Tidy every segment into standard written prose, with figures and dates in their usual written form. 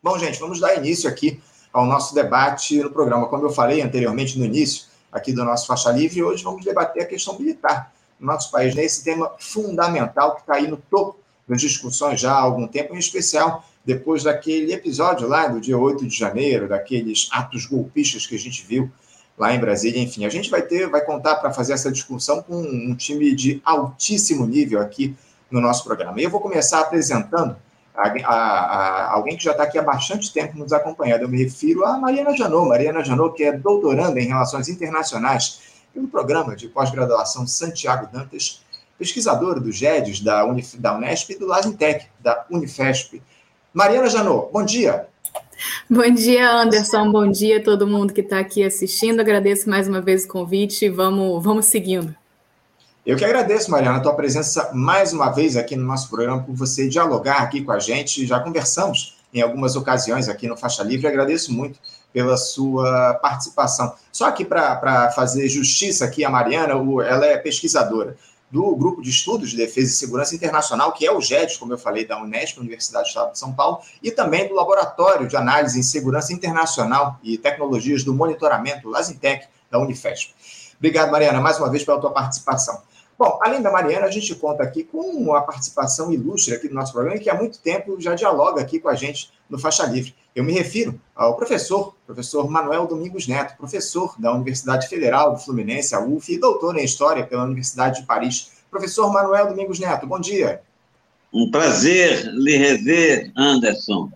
Bom, gente, vamos dar início aqui ao nosso debate no programa. Como eu falei anteriormente no início aqui do nosso Faixa Livre, hoje vamos debater a questão militar no nosso país, né? Esse tema fundamental que está aí no topo das discussões já há algum tempo, em especial depois daquele episódio lá do dia 8 de janeiro, daqueles atos golpistas que a gente viu lá em Brasília. Enfim, a gente vai contar para fazer essa discussão com um time de altíssimo nível aqui no nosso programa. E eu vou começar apresentando alguém que já está aqui há bastante tempo nos acompanhando. Eu me refiro a Mariana Janot, que é doutoranda em Relações Internacionais pelo programa de pós-graduação Santiago Dantas, pesquisadora do GEDES, da Unesp e do Lasintec, da Unifesp. Mariana Janot, bom dia. Bom dia, Anderson. Bom dia a todo mundo que está aqui assistindo. Agradeço mais uma vez o convite e vamos seguindo. Eu que agradeço, Mariana, a tua presença mais uma vez aqui no nosso programa, por você dialogar aqui com a gente. Já conversamos em algumas ocasiões aqui no Faixa Livre. Agradeço muito pela sua participação. Só aqui para fazer justiça aqui a Mariana, ela é pesquisadora do Grupo de Estudos de Defesa e Segurança Internacional, que é o GEDES, como eu falei, da Unesp, Universidade do Estado de São Paulo, e também do Laboratório de Análise em Segurança Internacional e Tecnologias do Monitoramento, Lasintec, da Unifesp. Obrigado, Mariana, mais uma vez pela tua participação. Bom, além da Mariana, a gente conta aqui com uma participação ilustre aqui do nosso programa, que há muito tempo já dialoga aqui com a gente no Faixa Livre. Eu me refiro ao professor Manuel Domingos Neto, professor da Universidade Federal do Fluminense, a UF, e doutor em História pela Universidade de Paris. Professor Manuel Domingos Neto, bom dia. Um prazer lhe rever, Anderson.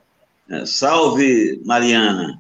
Salve, Mariana.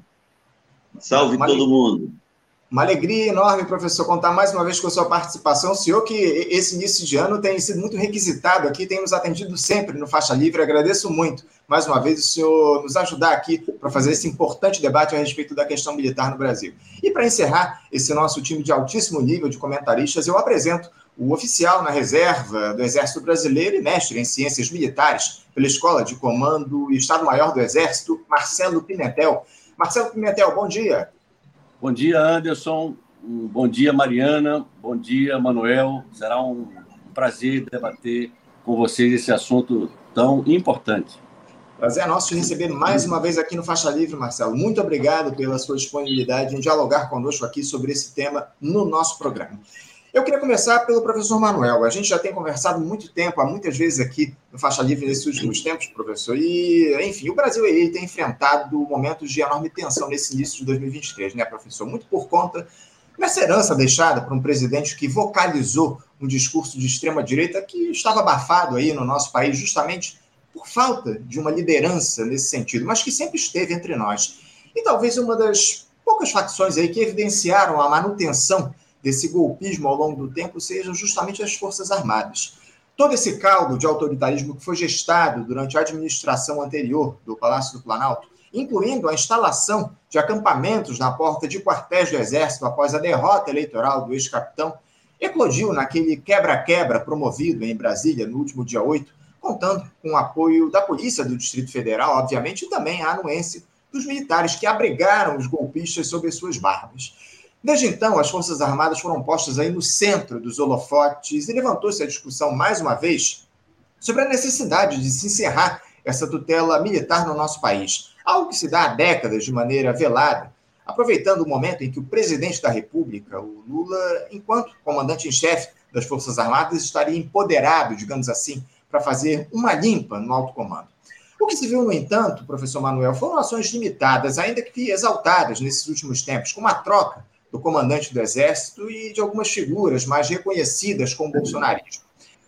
Salve todo mundo. Uma alegria enorme, professor, contar mais uma vez com a sua participação. O senhor que esse início de ano tem sido muito requisitado aqui, tem nos atendido sempre no Faixa Livre. Agradeço muito, mais uma vez, o senhor nos ajudar aqui para fazer esse importante debate a respeito da questão militar no Brasil. E para encerrar esse nosso time de altíssimo nível de comentaristas, eu apresento o oficial na reserva do Exército Brasileiro e mestre em Ciências Militares pela Escola de Comando e Estado-Maior do Exército, Marcelo Pimentel. Marcelo Pimentel, bom dia. Bom dia, Anderson. Bom dia, Mariana. Bom dia, Manuel. Será um prazer debater com vocês esse assunto tão importante. Prazer é nosso te receber mais uma vez aqui no Faixa Livre, Marcelo. Muito obrigado pela sua disponibilidade em dialogar conosco aqui sobre esse tema no nosso programa. Eu queria começar pelo professor Manuel. A gente já tem conversado muito tempo, há muitas vezes aqui no Faixa Livre nesses últimos tempos, professor, e, enfim, o Brasil aí tem enfrentado momentos de enorme tensão nesse início de 2023, né, professor? Muito por conta dessa herança deixada por um presidente que vocalizou um discurso de extrema-direita que estava abafado aí no nosso país justamente por falta de uma liderança nesse sentido, mas que sempre esteve entre nós. E talvez uma das poucas facções aí que evidenciaram a manutenção desse golpismo ao longo do tempo sejam justamente as Forças Armadas. Todo esse caldo de autoritarismo que foi gestado durante a administração anterior do Palácio do Planalto, incluindo a instalação de acampamentos na porta de quartéis do Exército após a derrota eleitoral do ex-capitão, eclodiu naquele quebra-quebra promovido em Brasília no último dia 8, contando com o apoio da Polícia do Distrito Federal, obviamente, e também a anuência dos militares que abrigaram os golpistas sob as suas barbas. Desde então, as Forças Armadas foram postas aí no centro dos holofotes e levantou-se a discussão, mais uma vez, sobre a necessidade de se encerrar essa tutela militar no nosso país, algo que se dá há décadas de maneira velada, aproveitando o momento em que o presidente da República, o Lula, enquanto comandante em chefe das Forças Armadas, estaria empoderado, digamos assim, para fazer uma limpa no alto comando. O que se viu, no entanto, professor Manuel, foram ações limitadas, ainda que exaltadas nesses últimos tempos, como a troca do comandante do Exército e de algumas figuras mais reconhecidas com o bolsonarismo,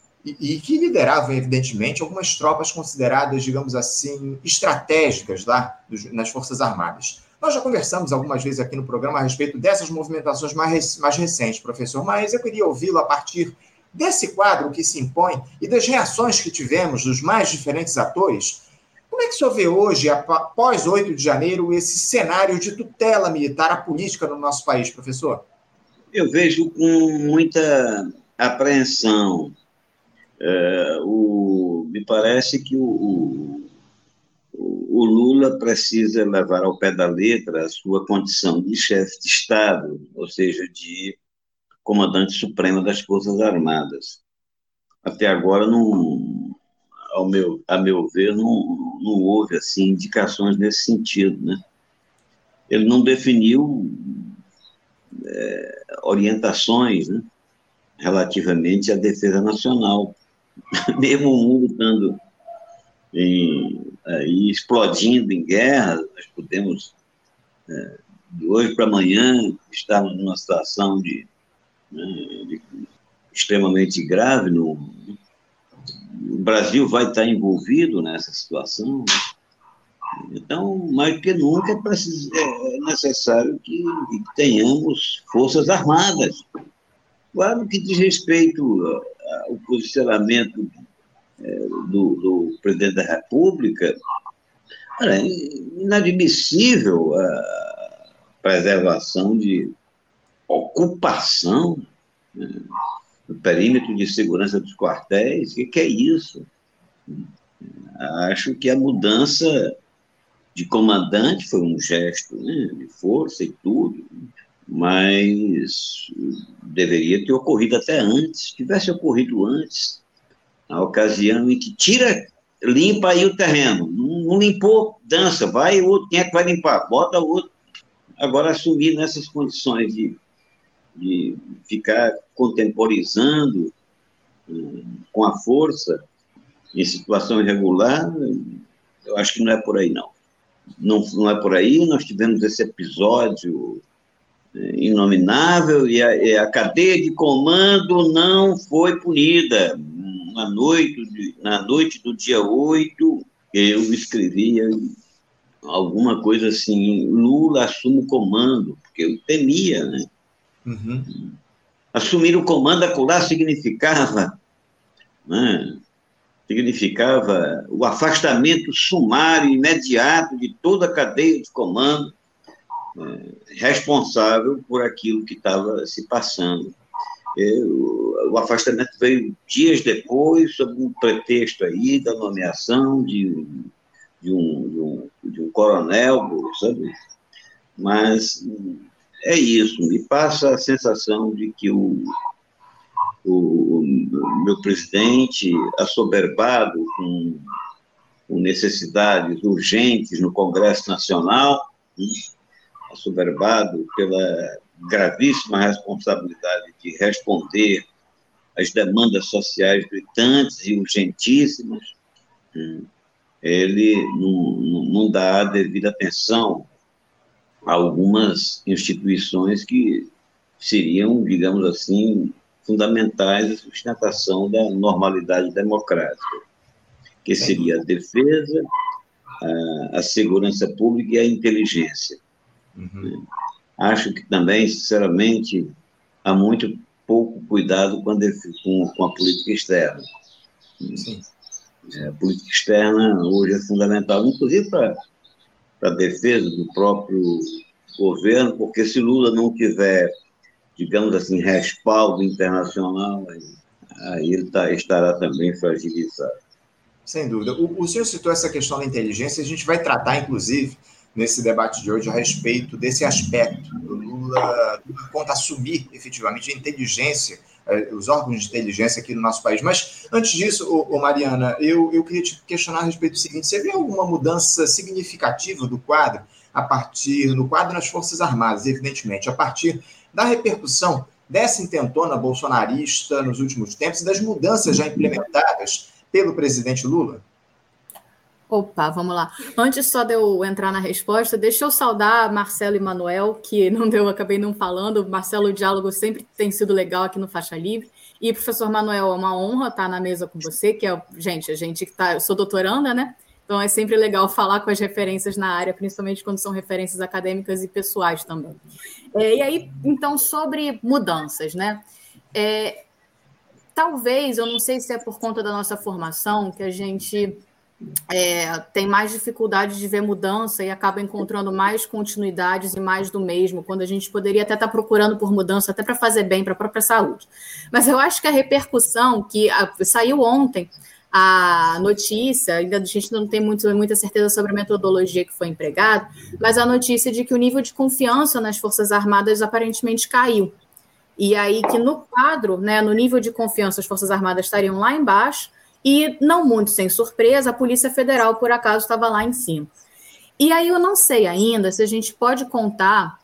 e que lideravam, evidentemente, algumas tropas consideradas, digamos assim, estratégicas lá nas Forças Armadas. Nós já conversamos algumas vezes aqui no programa a respeito dessas movimentações mais recentes, professor, mas eu queria ouvi-lo a partir desse quadro que se impõe e das reações que tivemos dos mais diferentes atores. Como é que o senhor vê hoje, após 8 de janeiro, esse cenário de tutela militar à política no nosso país, professor? Eu vejo com muita apreensão. Me parece que o Lula precisa levar ao pé da letra a sua condição de chefe de Estado, ou seja, de comandante supremo das Forças Armadas. Até agora, a meu ver, não houve assim, indicações nesse sentido, né? Ele não definiu orientações, né, relativamente à defesa nacional. Mesmo o mundo estando aí explodindo em guerra, nós podemos, de hoje para amanhã, estarmos numa situação de extremamente grave. O Brasil vai estar envolvido nessa situação. Então, mais do que nunca, é necessário que tenhamos forças armadas. Claro que diz respeito ao posicionamento do presidente da República, é inadmissível a preservação de ocupação, né, do perímetro de segurança dos quartéis. O que é isso? Acho que a mudança de comandante foi um gesto, né, de força e tudo, mas deveria ter ocorrido até antes. Se tivesse ocorrido antes, na ocasião em que limpa aí o terreno, não limpou, dança, vai outro, quem é que vai limpar? Bota outro. Agora, assumir nessas condições de ficar contemporizando com a força em situação irregular, eu acho que não é por aí, não. Não é por aí. Nós tivemos esse episódio inominável e a cadeia de comando não foi punida. Na noite do dia 8, eu escrevia alguma coisa assim: Lula assume o comando, porque eu temia, né? Uhum. Assumir o comando acolá significava, né, o afastamento sumário, imediato de toda a cadeia de comando responsável por aquilo que estava se passando. O afastamento veio dias depois, sob um pretexto aí da nomeação de um coronel, sabe? Mas é isso, me passa a sensação de que o meu presidente, assoberbado com necessidades urgentes no Congresso Nacional, assoberbado pela gravíssima responsabilidade de responder às demandas sociais gritantes e urgentíssimas, ele não dá a devida atenção a algumas instituições que seriam, digamos assim, fundamentais à sustentação da normalidade democrática, que seria a defesa, a segurança pública e a inteligência. Uhum. Acho que também, sinceramente, há muito pouco cuidado com a política externa. Sim. A política externa hoje é fundamental, inclusive para a defesa do próprio governo, porque se Lula não tiver, digamos assim, respaldo internacional, aí ele estará também fragilizado. Sem dúvida. O senhor citou essa questão da inteligência, a gente vai tratar, inclusive, nesse debate de hoje, a respeito desse aspecto do Lula quanto a assumir, efetivamente, a inteligência, os órgãos de inteligência aqui no nosso país. Mas, antes disso, Mariana, eu queria te questionar a respeito do seguinte: você vê alguma mudança significativa do quadro, no quadro nas Forças Armadas, evidentemente, a partir da repercussão dessa intentona bolsonarista nos últimos tempos e das mudanças já implementadas pelo presidente Lula? Opa, vamos lá. Antes só de eu entrar na resposta, deixa eu saudar Marcelo e Manuel, que acabei não falando. Marcelo, o diálogo sempre tem sido legal aqui no Faixa Livre. E, professor Manuel, é uma honra estar na mesa com você, que é, a gente que está... Eu sou doutoranda, né? Então é sempre legal falar com as referências na área, principalmente quando são referências acadêmicas e pessoais também. E aí, então, sobre mudanças, né? Talvez, eu não sei se é por conta da nossa formação, que a gente... tem mais dificuldade de ver mudança e acaba encontrando mais continuidades e mais do mesmo, quando a gente poderia até estar procurando por mudança, até para fazer bem para a própria saúde. Mas eu acho que a repercussão que saiu ontem, a notícia, ainda a gente não tem muita certeza sobre a metodologia que foi empregada, mas a notícia de que o nível de confiança nas Forças Armadas aparentemente caiu. E aí que no quadro, né, no nível de confiança, as Forças Armadas estariam lá embaixo, E, não muito sem surpresa, a Polícia Federal, por acaso, estava lá em cima. E aí eu não sei ainda se a gente pode contar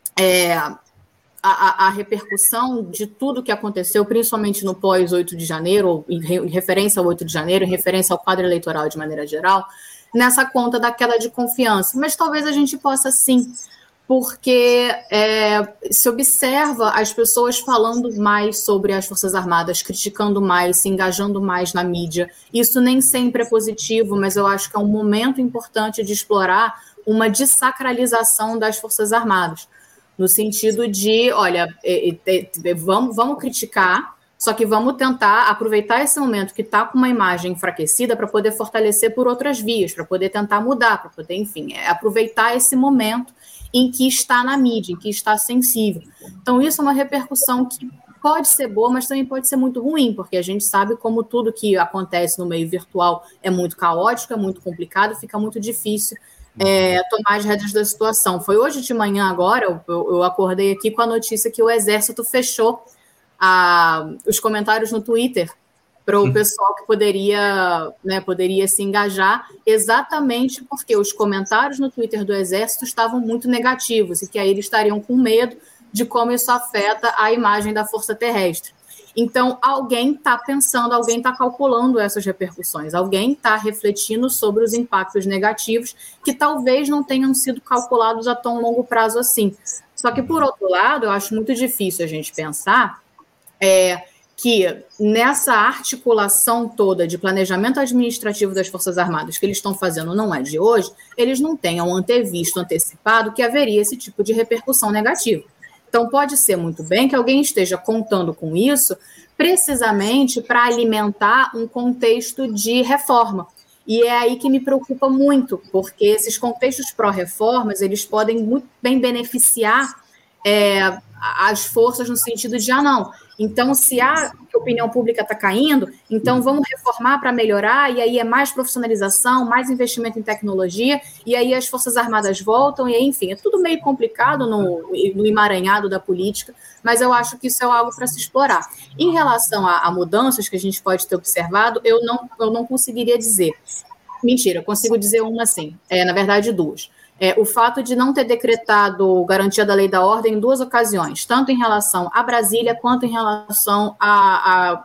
a repercussão de tudo que aconteceu, principalmente no pós-8 de janeiro, ou em referência ao 8 de janeiro, em referência ao quadro eleitoral de maneira geral, nessa conta da queda de confiança. Mas talvez a gente possa sim, porque se observa as pessoas falando mais sobre as Forças Armadas, criticando mais, se engajando mais na mídia. Isso nem sempre é positivo, mas eu acho que é um momento importante de explorar uma dessacralização das Forças Armadas, no sentido de, olha, vamos criticar, só que vamos tentar aproveitar esse momento que está com uma imagem enfraquecida para poder fortalecer por outras vias, para poder tentar mudar, para poder, enfim, aproveitar esse momento em que está na mídia, em que está sensível. Então, isso é uma repercussão que pode ser boa, mas também pode ser muito ruim, porque a gente sabe como tudo que acontece no meio virtual é muito caótico, é muito complicado, fica muito difícil tomar as rédeas da situação. Foi hoje de manhã agora, eu acordei aqui com a notícia que o Exército fechou os comentários no Twitter para o pessoal que poderia se engajar, exatamente porque os comentários no Twitter do Exército estavam muito negativos e que aí eles estariam com medo de como isso afeta a imagem da Força Terrestre. Então, alguém está pensando, alguém está calculando essas repercussões, alguém está refletindo sobre os impactos negativos que talvez não tenham sido calculados a tão longo prazo assim. Só que, por outro lado, eu acho muito difícil a gente pensar que nessa articulação toda de planejamento administrativo das Forças Armadas que eles estão fazendo não é de hoje, eles não tenham antecipado que haveria esse tipo de repercussão negativa. Então, pode ser muito bem que alguém esteja contando com isso precisamente para alimentar um contexto de reforma. E é aí que me preocupa muito, porque esses contextos pró-reformas, eles podem muito bem beneficiar as forças no sentido de, não, então se a opinião pública está caindo, então vamos reformar para melhorar, e aí é mais profissionalização, mais investimento em tecnologia, e aí as Forças Armadas voltam, e aí, enfim, é tudo meio complicado no emaranhado da política, mas eu acho que isso é algo para se explorar. Em relação a mudanças que a gente pode ter observado, eu não conseguiria dizer. Mentira, eu consigo dizer uma sim, na verdade duas. O fato de não ter decretado garantia da lei da ordem em duas ocasiões, tanto em relação a Brasília quanto em relação à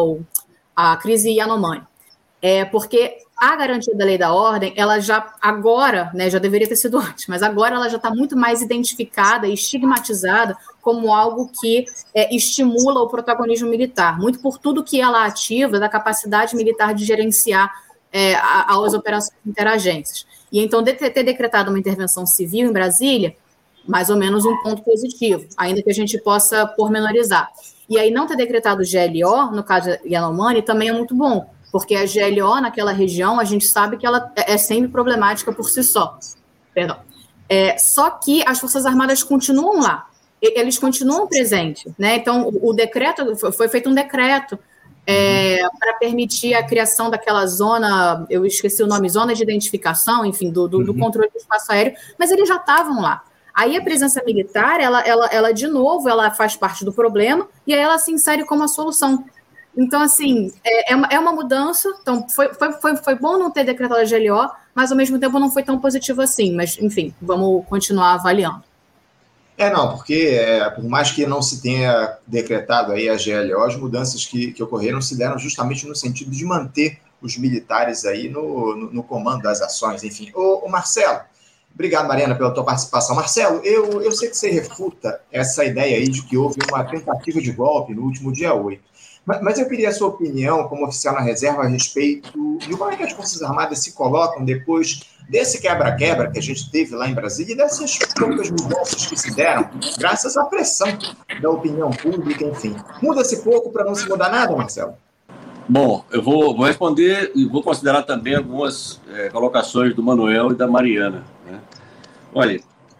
crise Yanomami. Porque a garantia da lei da ordem, ela já agora, já deveria ter sido antes, mas agora ela já está muito mais identificada e estigmatizada como algo que estimula o protagonismo militar, muito por tudo que ela ativa da capacidade militar de gerenciar as operações interagências. E então, ter decretado uma intervenção civil em Brasília, mais ou menos um ponto positivo, ainda que a gente possa pormenorizar. E aí, não ter decretado GLO, no caso de Yanomami, também é muito bom, porque a GLO naquela região, a gente sabe que ela é sempre problemática por si só. Perdão. Só que as Forças Armadas continuam lá, eles continuam presentes, né? Então, o decreto, foi feito um decreto para permitir a criação daquela zona, eu esqueci o nome, zona de identificação, enfim, do controle do espaço aéreo, mas eles já estavam lá. Aí a presença militar, ela de novo, ela faz parte do problema, e aí ela se insere como a solução. Então, assim, é uma mudança, então foi bom não ter decretado a GLO, mas ao mesmo tempo não foi tão positivo assim, mas, enfim, vamos continuar avaliando. Porque por mais que não se tenha decretado aí a GLO, as mudanças que ocorreram se deram justamente no sentido de manter os militares aí no comando das ações, enfim. Ô Marcelo, obrigado, Mariana, pela tua participação. Marcelo, eu sei que você refuta essa ideia aí de que houve uma tentativa de golpe no último dia 8, mas eu queria a sua opinião como oficial na reserva a respeito de como é que as Forças Armadas se colocam depois desse quebra-quebra que a gente teve lá em Brasília e dessas poucas mudanças que se deram, graças à pressão da opinião pública, enfim. Muda-se pouco para não se mudar nada, Marcelo? Bom, eu vou responder e vou considerar também algumas colocações do Manuel e da Mariana, né? Olha,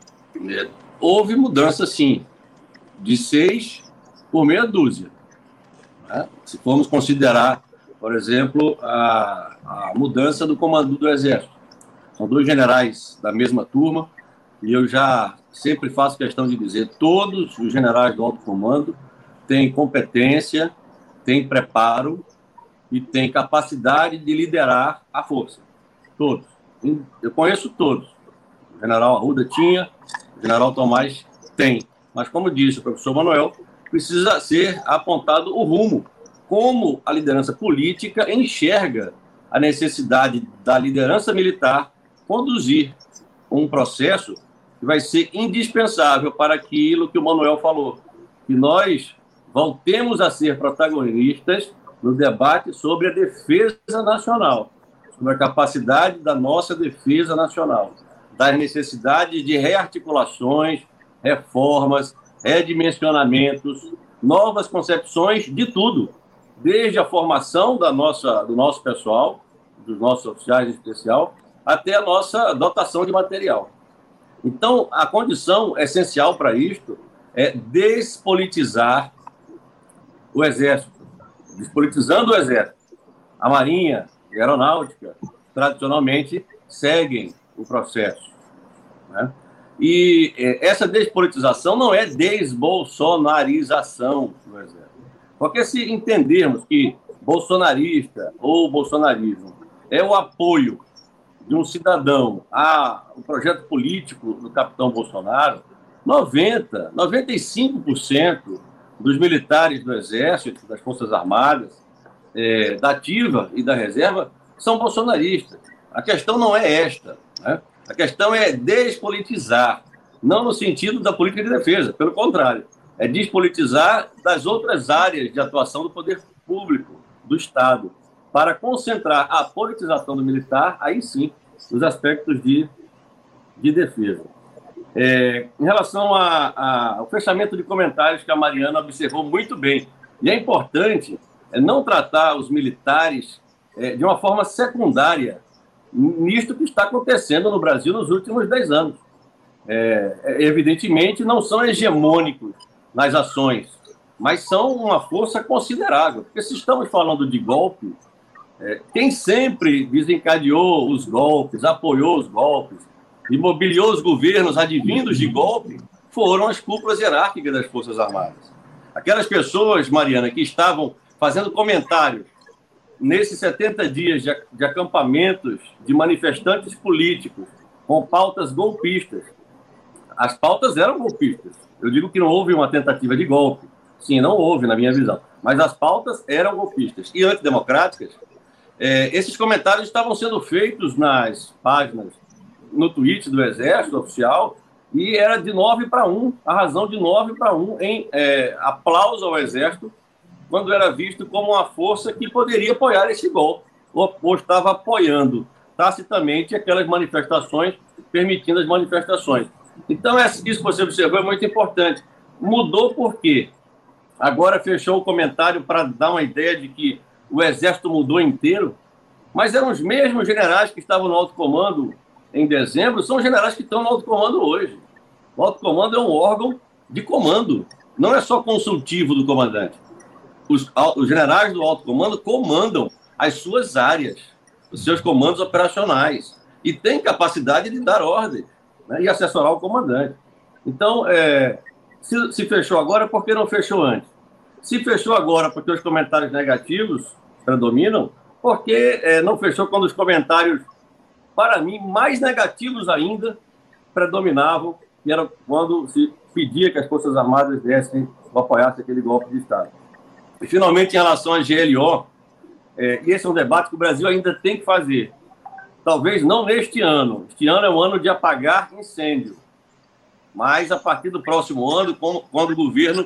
houve mudança, sim, de 6 por meia dúzia, né? Se formos considerar, por exemplo, a mudança do comando do Exército. São 2 generais da mesma turma, e eu já sempre faço questão de dizer, todos os generais do alto comando têm competência, têm preparo e tem capacidade de liderar a força. Todos. Eu conheço todos. O general Arruda tinha, o general Tomás tem. Mas, como disse o professor Manuel, precisa ser apontado o rumo. Como a liderança política enxerga a necessidade da liderança militar conduzir um processo que vai ser indispensável para aquilo que o Manuel falou, que nós voltemos a ser protagonistas no debate sobre a defesa nacional, sobre a capacidade da nossa defesa nacional, das necessidades de rearticulações, reformas, redimensionamentos, novas concepções de tudo, desde a formação do nosso pessoal, dos nossos oficiais em especial, até a nossa dotação de material. Então, a condição essencial para isto é despolitizar o Exército. Despolitizando o Exército, a Marinha e a Aeronáutica, tradicionalmente, seguem o processo, né? E essa despolitização não é desbolsonarização do Exército. Porque se entendermos que bolsonarista ou bolsonarismo é o apoio de um cidadão ao projeto político do capitão Bolsonaro, 95% dos militares do Exército, das Forças Armadas, da Ativa e da Reserva, são bolsonaristas. A questão não é esta, né? A questão é despolitizar, não no sentido da política de defesa, pelo contrário, é despolitizar das outras áreas de atuação do poder público, do Estado, para concentrar a politização do militar, aí sim, nos aspectos de defesa. Em relação ao fechamento de comentários que a Mariana observou muito bem, e é importante não tratar os militares de uma forma secundária nisto que está acontecendo no Brasil nos últimos 10 anos. Evidentemente, não são hegemônicos nas ações, mas são uma força considerável. Porque se estamos falando de golpe, quem sempre desencadeou os golpes, apoiou os golpes, imobiliou os governos advindos de golpe, foram as cúpulas hierárquicas das Forças Armadas. Aquelas pessoas, Mariana, que estavam fazendo comentários nesses 70 dias de acampamentos de manifestantes políticos com pautas golpistas. As pautas eram golpistas. Eu digo que não houve uma tentativa de golpe. Sim, não houve, na minha visão. Mas as pautas eram golpistas e antidemocráticas. Esses comentários estavam sendo feitos nas páginas, no tweet do Exército Oficial, e era de 9-1, a razão de 9-1 em aplauso ao Exército, quando era visto como uma força que poderia apoiar esse golpe, ou estava apoiando tacitamente aquelas manifestações, permitindo as manifestações. Então, isso que você observou é muito importante. Mudou por quê? Agora fechou o comentário para dar uma ideia de que o Exército mudou inteiro, mas eram os mesmos generais que estavam no alto comando em dezembro, são os generais que estão no alto comando hoje. O alto comando é um órgão de comando, não é só consultivo do comandante. Os generais do alto comando comandam as suas áreas, os seus comandos operacionais, e têm capacidade de dar ordens, né, e assessorar o comandante. Então, se fechou agora, por que não fechou antes? Se fechou agora porque os comentários negativos predominam, por que não fechou quando os comentários, para mim, mais negativos ainda, predominavam, e era quando se pedia que as Forças Armadas dessem ou apoiassem aquele golpe de Estado. E, finalmente, em relação à GLO, esse é um debate que o Brasil ainda tem que fazer. Talvez não neste ano. Este ano é um ano de apagar incêndio. Mas, a partir do próximo ano, quando o governo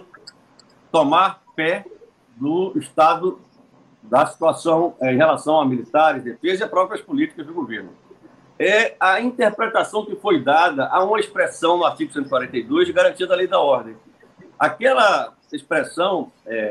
tomar pé do estado da situação em relação a militares, defesa e a próprias políticas do governo. É a interpretação que foi dada a uma expressão no artigo 142 de garantia da lei da ordem. Aquela expressão,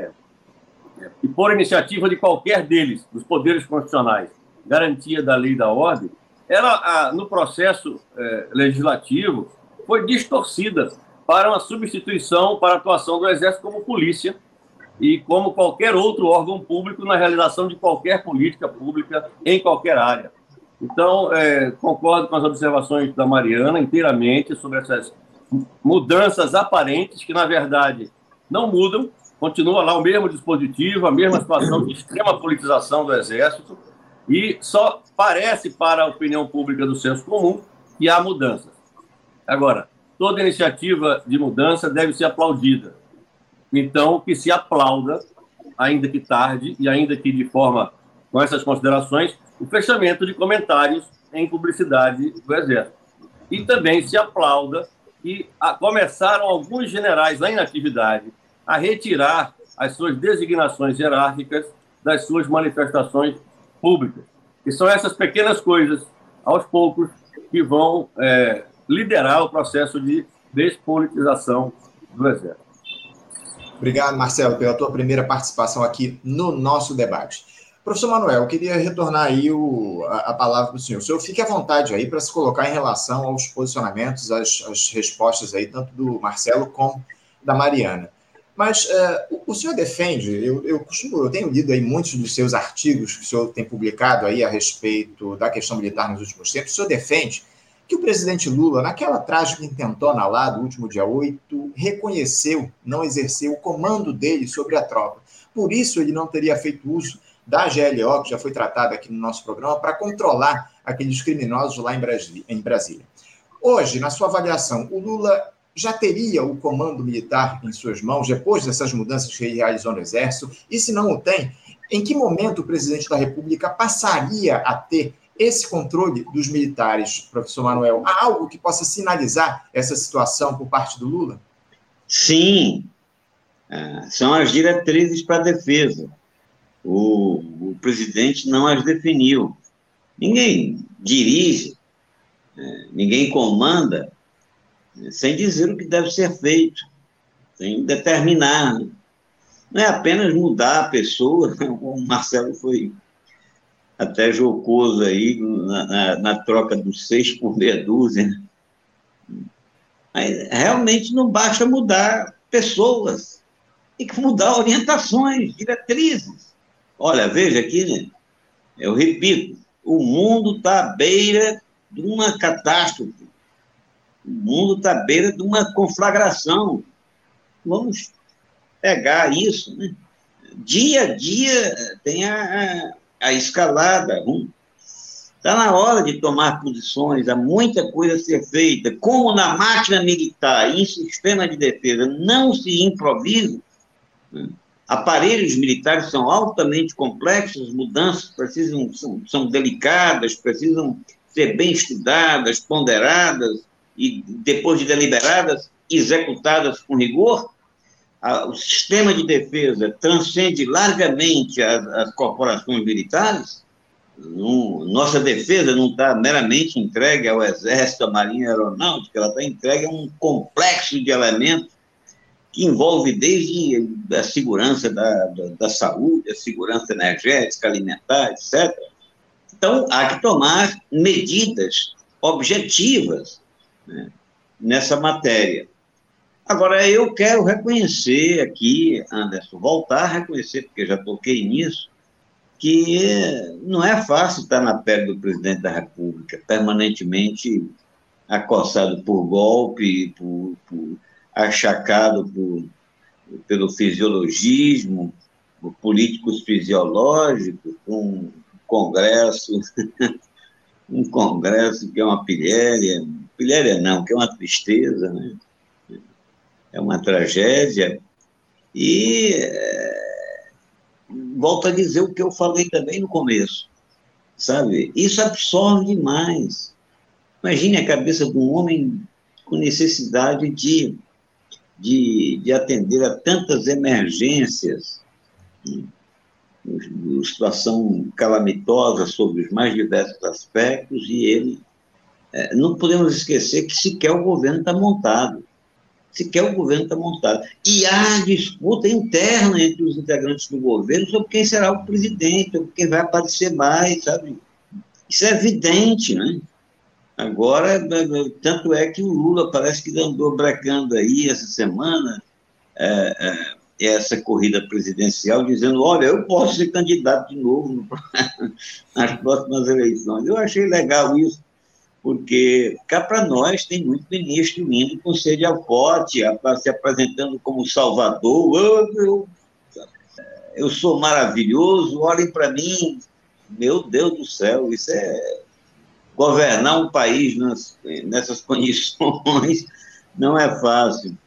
e por iniciativa de qualquer deles, dos poderes constitucionais, garantia da lei da ordem, ela, no processo legislativo, foi distorcida para uma substituição para a atuação do Exército como polícia e como qualquer outro órgão público na realização de qualquer política pública em qualquer área. Então, concordo com as observações da Mariana inteiramente sobre essas mudanças aparentes que, na verdade, não mudam, continua lá o mesmo dispositivo, a mesma situação de extrema politização do Exército, e só parece para a opinião pública do senso comum que há mudanças. Agora, toda iniciativa de mudança deve ser aplaudida. Então, que se aplauda, ainda que tarde e ainda que de forma, com essas considerações, o fechamento de comentários em publicidade do Exército. E também se aplauda que começaram alguns generais na inatividade a retirar as suas designações hierárquicas das suas manifestações públicas. E são essas pequenas coisas, aos poucos, que vão liderar o processo de despolitização do Exército. Obrigado, Marcelo, pela tua primeira participação aqui no nosso debate. Professor Manuel, eu queria retornar aí a palavra para o senhor. O senhor fique à vontade aí para se colocar em relação aos posicionamentos, às respostas aí, tanto do Marcelo como da Mariana. Mas o senhor defende, eu tenho lido aí muitos dos seus artigos que o senhor tem publicado aí a respeito da questão militar nos últimos tempos, o senhor defende que o presidente Lula, naquela trágica intentona lá do último dia 8, reconheceu, não exerceu o comando dele sobre a tropa. Por isso ele não teria feito uso da GLO, que já foi tratada aqui no nosso programa, para controlar aqueles criminosos lá em Brasília. Hoje, na sua avaliação, o Lula já teria o comando militar em suas mãos, depois dessas mudanças que ele realizou no Exército? E se não o tem, em que momento o presidente da República passaria a ter esse controle dos militares, professor Manuel? Há algo que possa sinalizar essa situação por parte do Lula? Sim, são as diretrizes para a defesa. O presidente não as definiu. Ninguém dirige, ninguém comanda sem dizer o que deve ser feito, sem determinar. Não é apenas mudar a pessoa, o Marcelo foi até jocoso aí na troca dos 6 por meia dúzia. Mas realmente não basta mudar pessoas, tem que mudar orientações, diretrizes. Olha, veja aqui, né? Eu repito, o mundo está à beira de uma catástrofe, o mundo está à beira de uma conflagração. Vamos pegar isso, né? Dia a dia tem a escalada. Está na hora de tomar posições, há muita coisa a ser feita. Como na máquina militar e em sistema de defesa não se improvisa, né? Aparelhos militares são altamente complexos, mudanças são delicadas, precisam ser bem estudadas, ponderadas e, depois de deliberadas, executadas com rigor. O sistema de defesa transcende largamente as corporações militares. Nossa defesa não está meramente entregue ao Exército, à Marinha Aeronáutica, ela está entregue a um complexo de elementos que envolve desde a segurança da saúde, a segurança energética, alimentar, etc. Então, há que tomar medidas objetivas, né, nessa matéria. Agora, eu quero reconhecer aqui, Anderson, voltar a reconhecer, porque já toquei nisso, que não é fácil estar na pele do presidente da República, permanentemente acossado por golpe, achacado pelo fisiologismo, por políticos fisiológicos, um congresso que é uma pilhéria não, que é uma tristeza, né? É uma tragédia, e volto a dizer o que eu falei também no começo, sabe? Isso absorve demais. Imagine a cabeça de um homem com necessidade de atender a tantas emergências, uma situação calamitosa sobre os mais diversos aspectos, e ele... não podemos esquecer que sequer o governo está montado. E há disputa interna entre os integrantes do governo sobre quem será o presidente, sobre quem vai aparecer mais, sabe? Isso é evidente, né? Agora, tanto é que o Lula parece que andou brecando aí essa semana, essa corrida presidencial, dizendo, olha, eu posso ser candidato de novo nas próximas eleições. Eu achei legal isso, porque cá para nós tem muito ministro indo com sede ao pote, se apresentando como Salvador. Eu sou maravilhoso, olhem para mim. Meu Deus do céu, isso é governar um país nessas condições não é fácil.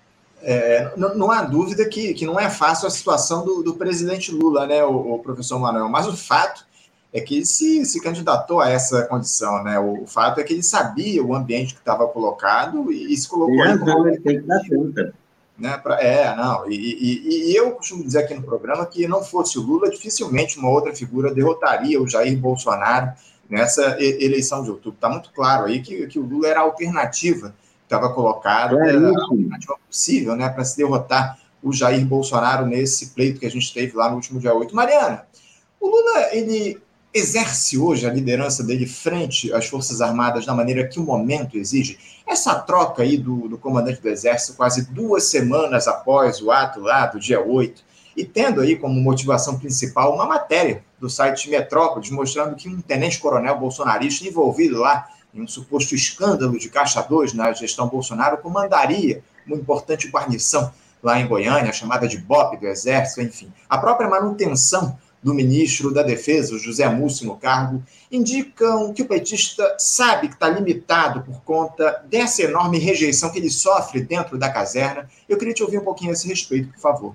Não há dúvida que não é fácil a situação do presidente Lula, né, o professor Manuel, mas o fato é que ele se candidatou a essa condição, né? O fato é que ele sabia o ambiente que estava colocado e se colocou aí como... Tem que dar conta. Né, e eu costumo dizer aqui no programa que não fosse o Lula, dificilmente uma outra figura derrotaria o Jair Bolsonaro nessa eleição de outubro. Está muito claro aí que o Lula era a alternativa que estava colocada, a alternativa possível, né, para se derrotar o Jair Bolsonaro nesse pleito que a gente teve lá no último dia 8. Mariana, o Lula, ele exerce hoje a liderança dele frente às Forças Armadas da maneira que o momento exige? Essa troca aí do comandante do Exército, quase 2 semanas após o ato lá do dia 8, e tendo aí como motivação principal uma matéria do site Metrópolis, mostrando que um tenente-coronel bolsonarista envolvido lá em um suposto escândalo de Caixa 2 na gestão Bolsonaro comandaria uma importante guarnição lá em Goiânia, chamada de BOP do Exército, enfim. A própria manutenção do ministro da Defesa, o José Múcio, no cargo, indicam que o petista sabe que está limitado por conta dessa enorme rejeição que ele sofre dentro da caserna. Eu queria te ouvir um pouquinho a esse respeito, por favor.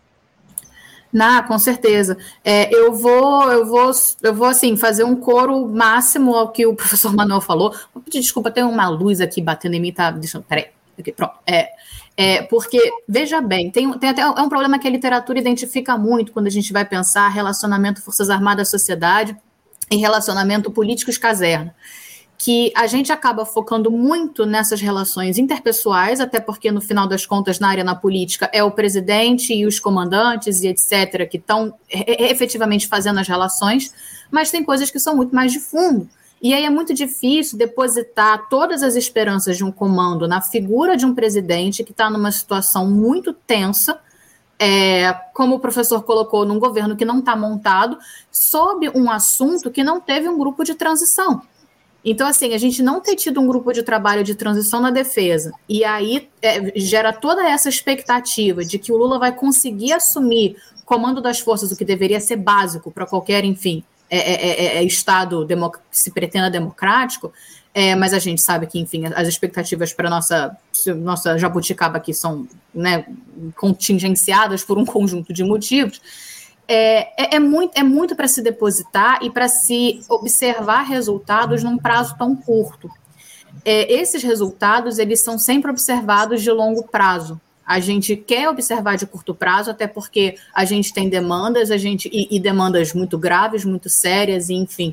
Com certeza. Eu vou assim, fazer um coro máximo ao que o professor Manuel falou. Vou pedir desculpa, tem uma luz aqui batendo em mim, tá? Peraí, aqui, pronto. Porque, veja bem, tem até um problema que a literatura identifica muito quando a gente vai pensar relacionamento Forças Armadas-sociedade e relacionamento políticos-caserna, que a gente acaba focando muito nessas relações interpessoais, até porque, no final das contas, na política, é o presidente e os comandantes e etc. que estão efetivamente fazendo as relações, mas tem coisas que são muito mais de fundo. E aí é muito difícil depositar todas as esperanças de um comando na figura de um presidente que está numa situação muito tensa, como o professor colocou, num governo que não está montado, sob um assunto que não teve um grupo de transição. Então, assim, a gente não ter tido um grupo de trabalho de transição na defesa, e aí gera toda essa expectativa de que o Lula vai conseguir assumir o comando das forças, o que deveria ser básico para qualquer, enfim, Estado que se pretenda democrático, mas a gente sabe que, enfim, as expectativas para nossa jabuticaba aqui são, né, contingenciadas por um conjunto de motivos. É muito para se depositar e para se observar resultados num prazo tão curto. Esses resultados, eles são sempre observados de longo prazo. A gente quer observar de curto prazo, até porque a gente tem demandas, e demandas muito graves, muito sérias, e, enfim,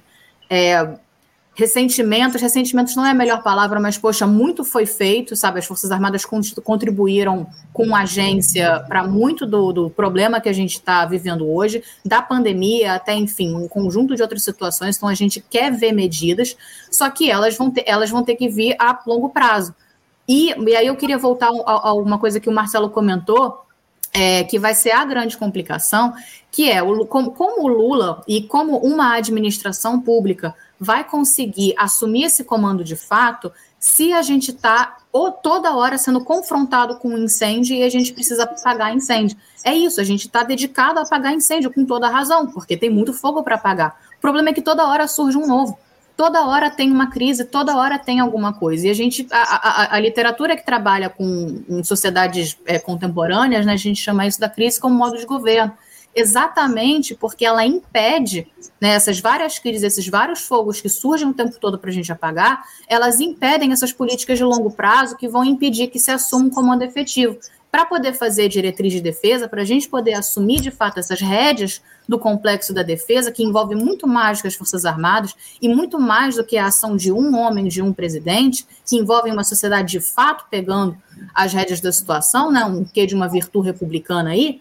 ressentimentos não é a melhor palavra, mas, poxa, muito foi feito, sabe? As Forças Armadas contribuíram com agência para muito do problema que a gente está vivendo hoje, da pandemia até, enfim, um conjunto de outras situações. Então, a gente quer ver medidas, só que elas vão ter que vir a longo prazo. E aí eu queria voltar a uma coisa que o Marcelo comentou, que vai ser a grande complicação, que é como o Lula e como uma administração pública vai conseguir assumir esse comando de fato se a gente está toda hora sendo confrontado com um incêndio e a gente precisa apagar incêndio. É isso, a gente está dedicado a apagar incêndio com toda a razão, porque tem muito fogo para apagar. O problema é que toda hora surge um novo. Toda hora tem uma crise, toda hora tem alguma coisa. E a literatura que trabalha com sociedades contemporâneas, né, a gente chama isso da crise como modo de governo. Exatamente porque ela impede, né, essas várias crises, esses vários fogos que surgem o tempo todo para a gente apagar, elas impedem essas políticas de longo prazo que vão impedir que se assuma um comando efetivo. Para poder fazer diretriz de defesa, para a gente poder assumir, de fato, essas rédeas do complexo da defesa, que envolve muito mais do que as Forças Armadas e muito mais do que a ação de um homem, de um presidente, que envolve uma sociedade, de fato, pegando as rédeas da situação, né, um quê de uma virtude republicana aí,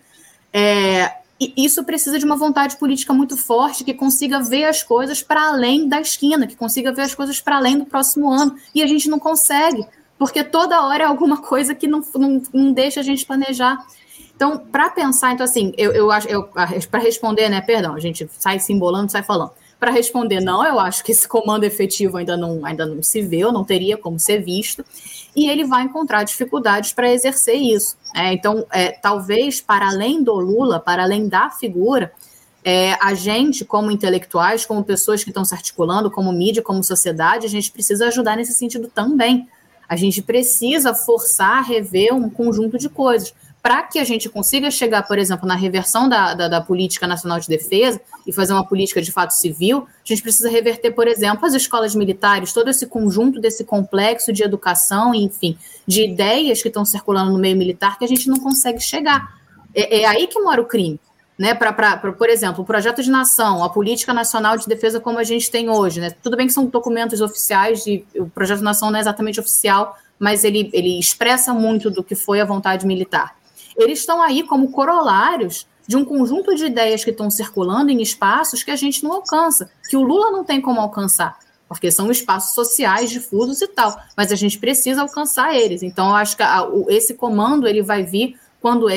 e isso precisa de uma vontade política muito forte, que consiga ver as coisas para além da esquina, que consiga ver as coisas para além do próximo ano, e a gente não consegue, porque toda hora é alguma coisa que não deixa a gente planejar. Então, para pensar, então assim, eu acho, para responder, né, perdão, a gente sai se embolando, sai falando. para responder, não, eu acho que esse comando efetivo ainda não se vê, ou não teria como ser visto, e ele vai encontrar dificuldades para exercer isso. Então, talvez, para além do Lula, para além da figura, a gente, como intelectuais, como pessoas que estão se articulando, como mídia, como sociedade, a gente precisa ajudar nesse sentido também. A gente precisa forçar a rever um conjunto de coisas. Para que a gente consiga chegar, por exemplo, na reversão da Política Nacional de Defesa e fazer uma política de fato civil, a gente precisa reverter, por exemplo, as escolas militares, todo esse conjunto desse complexo de educação, enfim, de ideias que estão circulando no meio militar que a gente não consegue chegar. É aí que mora o crime. Né, por exemplo, o projeto de nação, a política nacional de defesa como a gente tem hoje, né? Tudo bem que são documentos oficiais, o projeto de nação não é exatamente oficial, mas ele expressa muito do que foi a vontade militar. Eles estão aí como corolários de um conjunto de ideias que estão circulando em espaços que a gente não alcança, que o Lula não tem como alcançar, porque são espaços sociais, difusos e tal, mas a gente precisa alcançar eles. Então, eu acho que esse comando ele vai vir quando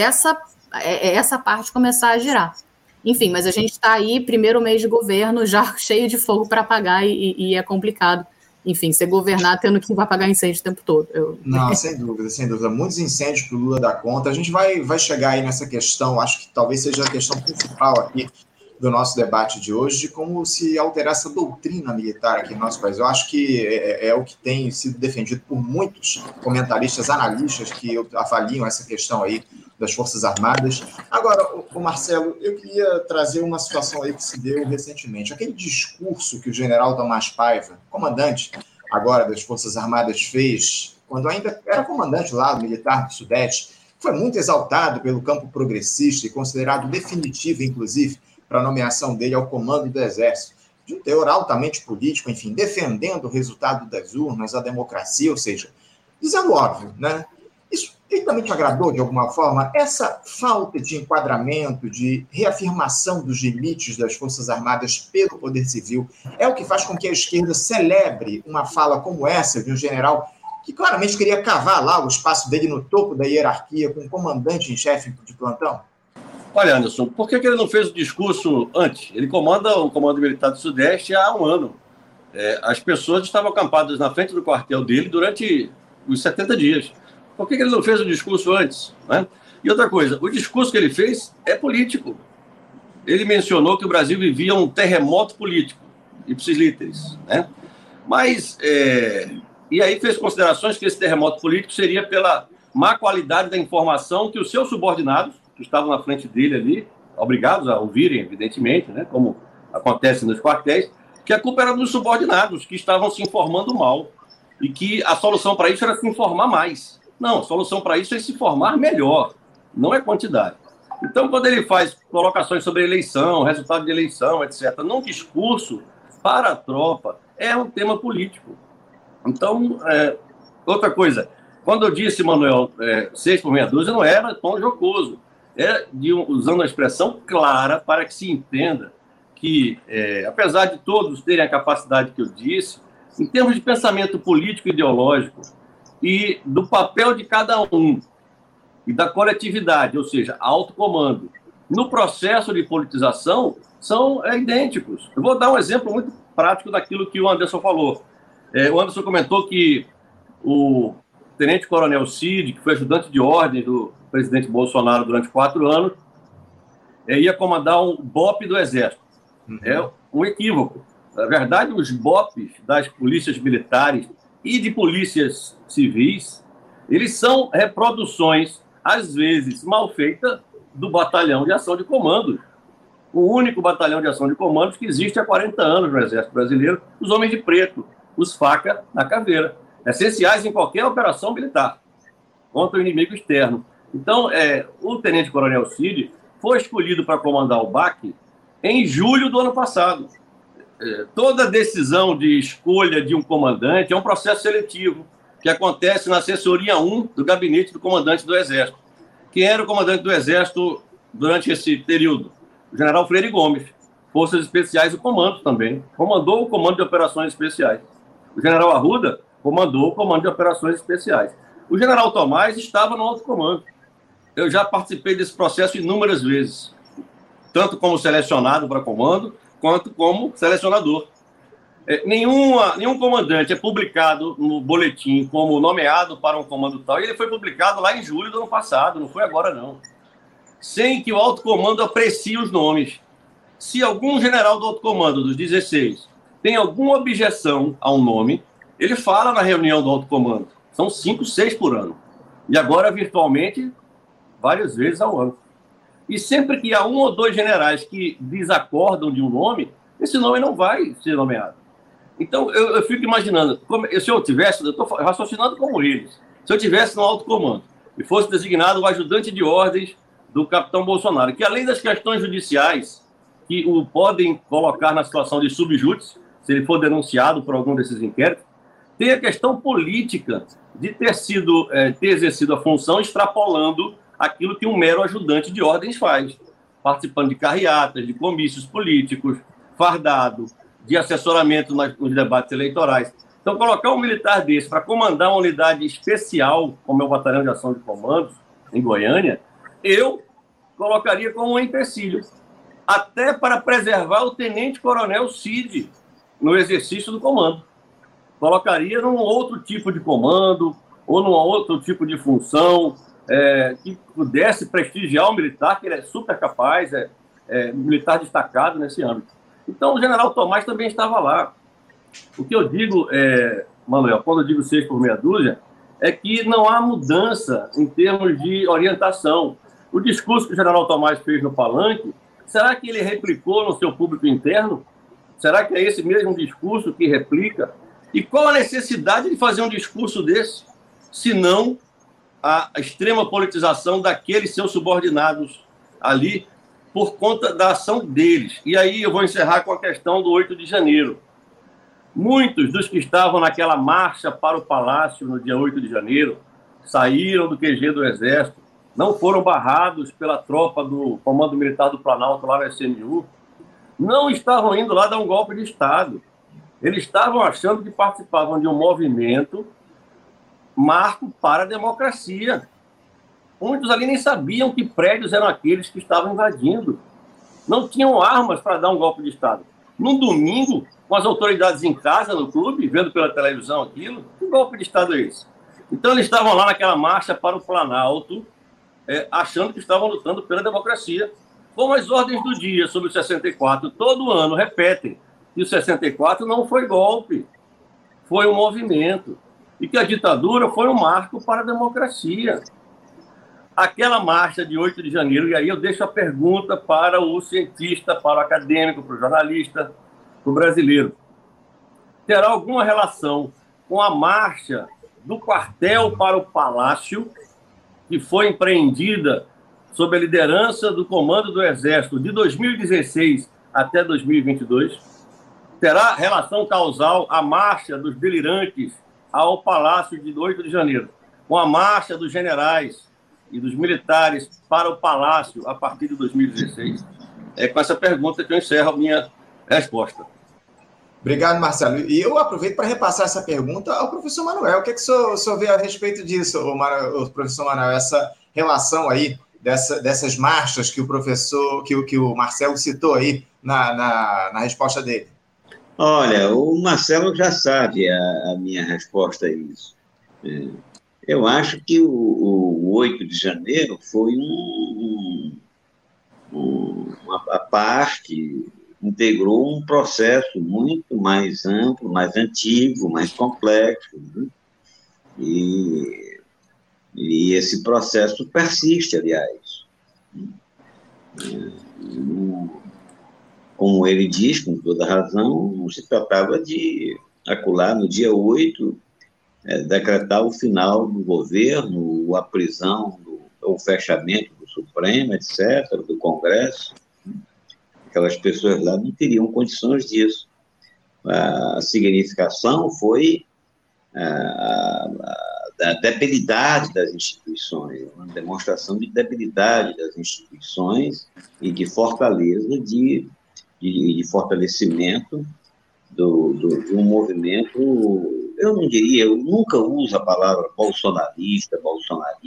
essa parte começar a girar. Enfim, mas a gente está aí, primeiro mês de governo, já cheio de fogo para apagar e é complicado. Enfim, ser governado tendo que apagar incêndio o tempo todo. Não, sem dúvida, sem dúvida. Muitos incêndios para o Lula dar conta. A gente vai chegar aí nessa questão, acho que talvez seja a questão principal aqui do nosso debate de hoje, de como se alterar essa doutrina militar aqui no nosso país. Eu acho que é o que tem sido defendido por muitos comentaristas, analistas que avaliam essa questão aí das Forças Armadas. Agora, o Marcelo, eu queria trazer uma situação aí que se deu recentemente. Aquele discurso que o general Tomás Paiva, comandante agora das Forças Armadas, fez, quando ainda era comandante lá do Militar do Sudeste, foi muito exaltado pelo campo progressista e considerado definitivo, inclusive, para a nomeação dele ao comando do Exército, de um teor altamente político, enfim, defendendo o resultado das urnas, a democracia, ou seja, dizendo óbvio, né? Isso ele também te agradou, de alguma forma? Essa falta de enquadramento, de reafirmação dos limites das Forças Armadas pelo Poder Civil, é o que faz com que a esquerda celebre uma fala como essa de um general que claramente queria cavar lá o espaço dele no topo da hierarquia, com um comandante em chefe de plantão? Olha, Anderson, por que ele não fez o discurso antes? Ele comanda o Comando Militar do Sudeste há um ano. As pessoas estavam acampadas na frente do quartel dele durante os 70 dias. Por que ele não fez o discurso antes? Né? E outra coisa, o discurso que ele fez é político. Ele mencionou que o Brasil vivia um terremoto político, ipsis literis, né? Mas, e aí fez considerações que esse terremoto político seria pela má qualidade da informação que os seus subordinados, que estavam na frente dele ali, obrigados a ouvirem, evidentemente, né, como acontece nos quartéis, que a culpa era dos subordinados, que estavam se informando mal, e que a solução para isso era se informar mais. Não, a solução para isso é se informar melhor, não é quantidade. Então, quando ele faz colocações sobre eleição, resultado de eleição, etc., num discurso para a tropa, é um tema político. Então, outra coisa, quando eu disse, Manuel, 6 por meia dúzia, não era tom jocoso. Usando a expressão clara para que se entenda que, apesar de todos terem a capacidade que eu disse, em termos de pensamento político e ideológico e do papel de cada um e da coletividade, ou seja, autocomando, no processo de politização, são idênticos. Eu vou dar um exemplo muito prático daquilo que o Anderson falou. O Anderson comentou que o tenente-coronel Cid, que foi ajudante de ordem do presidente Bolsonaro durante 4 anos, ia comandar um BOP do Exército. É um equívoco. Na verdade, os BOPs das polícias militares e de polícias civis, eles são reproduções, às vezes mal feitas, do batalhão de ação de comandos. O único batalhão de ação de comandos que existe há 40 anos no Exército Brasileiro, os homens de preto, os faca na caveira, essenciais em qualquer operação militar contra o inimigo externo. Então, o tenente-coronel Cid foi escolhido para comandar o BAC em julho do ano passado. Toda decisão de escolha de um comandante é um processo seletivo que acontece na assessoria 1 do gabinete do comandante do Exército. Quem era o comandante do Exército durante esse período? O general Freire Gomes. Forças Especiais, o comando também. Comandou o Comando de Operações Especiais. O general Arruda comandou o Comando de Operações Especiais. O general Tomás estava no alto comando. Eu já participei desse processo inúmeras vezes, tanto como selecionado para comando, quanto como selecionador. Nenhum comandante é publicado no boletim como nomeado para um comando tal, e ele foi publicado lá em julho do ano passado, não foi agora não. Sem que o alto comando aprecie os nomes. Se algum general do alto comando, dos 16, tem alguma objeção a um nome, ele fala na reunião do alto comando. São 5, 6 por ano. E agora, virtualmente, várias vezes ao ano. E sempre que há 1 ou 2 generais que desacordam de um nome, esse nome não vai ser nomeado. Então, eu fico imaginando, se eu tivesse, eu estou raciocinando como eles, se eu tivesse no alto comando e fosse designado o ajudante de ordens do capitão Bolsonaro, que além das questões judiciais, que o podem colocar na situação de subjúdice, se ele for denunciado por algum desses inquéritos, tem a questão política de ter exercido a função extrapolando aquilo que um mero ajudante de ordens faz, participando de carreatas, de comícios políticos, fardado, de assessoramento nos debates eleitorais. Então, colocar um militar desse para comandar uma unidade especial, como é o Batalhão de Ação de Comandos, em Goiânia, eu colocaria como um empecilho, até para preservar o tenente-coronel Cid no exercício do comando. Colocaria num outro tipo de comando ou num outro tipo de função que pudesse prestigiar o militar, que ele é super capaz, militar destacado nesse âmbito. Então, o general Tomás também estava lá. O que eu digo, Manuel, quando eu digo 6 por meia dúzia, é que não há mudança em termos de orientação. O discurso que o general Tomás fez no palanque, será que ele replicou no seu público interno? Será que é esse mesmo discurso que replica? E qual a necessidade de fazer um discurso desse, se não a extrema politização daqueles seus subordinados ali, por conta da ação deles? E aí eu vou encerrar com a questão do 8 de janeiro. Muitos dos que estavam naquela marcha para o Palácio no dia 8 de janeiro saíram do QG do Exército, não foram barrados pela tropa do Comando Militar do Planalto lá na SMU, não estavam indo lá dar um golpe de Estado. Eles estavam achando que participavam de um movimento marco para a democracia. Muitos ali nem sabiam que prédios eram aqueles que estavam invadindo. Não tinham armas para dar um golpe de Estado. No domingo, com as autoridades em casa, no clube, vendo pela televisão aquilo, que golpe de Estado é esse? Então, eles estavam lá naquela marcha para o Planalto, achando que estavam lutando pela democracia. Como as ordens do dia sobre o 64, todo ano repetem que o 64 não foi golpe, foi um movimento. E que a ditadura foi um marco para a democracia. Aquela marcha de 8 de janeiro, e aí eu deixo a pergunta para o cientista, para o acadêmico, para o jornalista, para o brasileiro. Terá alguma relação com a marcha do quartel para o Palácio, que foi empreendida sob a liderança do Comando do Exército de 2016 até 2022? Terá relação causal a marcha dos delirantes ao Palácio de 8 de janeiro, com a marcha dos generais e dos militares para o Palácio a partir de 2016? É com essa pergunta que eu encerro a minha resposta. Obrigado, Marcelo. E eu aproveito para repassar essa pergunta ao professor Manuel. O que é que o senhor vê a respeito disso, o professor Manuel? Essa relação aí dessas marchas que o Marcelo citou aí na resposta dele. Olha, o Marcelo já sabe a minha resposta a isso. Eu acho que o 8 de janeiro foi uma parte, integrou um processo muito mais amplo, mais antigo, mais complexo, né? E esse processo persiste, aliás. Como ele diz, com toda razão, não se tratava de acular no dia 8, decretar o final do governo, a prisão, o fechamento do Supremo, etc., do Congresso. Aquelas pessoas lá não teriam condições disso. A significação foi a debilidade das instituições, uma demonstração de debilidade das instituições e de fortaleza, de fortalecimento de um movimento. Eu não diria, eu nunca uso a palavra bolsonarista,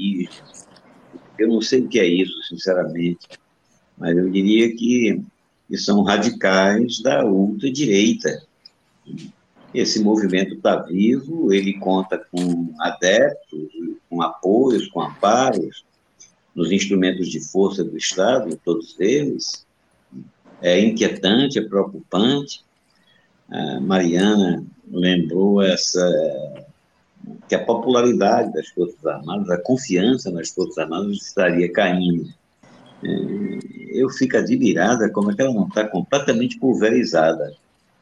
bolsonarista, eu não sei o que é isso, sinceramente, mas eu diria que que são radicais da ultradireita. Esse movimento está vivo, ele conta com adeptos, com apoios, com amparos, nos instrumentos de força do Estado, todos eles. É inquietante, é preocupante. A Mariana lembrou que a popularidade das Forças Armadas, a confiança nas Forças Armadas estaria caindo. Eu fico admirada como é que ela não está completamente pulverizada.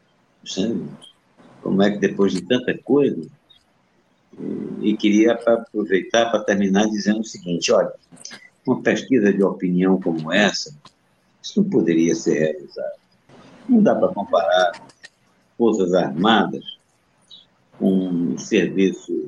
Como é que depois de tanta coisa... E queria aproveitar para terminar dizendo o seguinte, olha, uma pesquisa de opinião como essa, isso não poderia ser realizado. Não dá para comparar Forças Armadas com serviços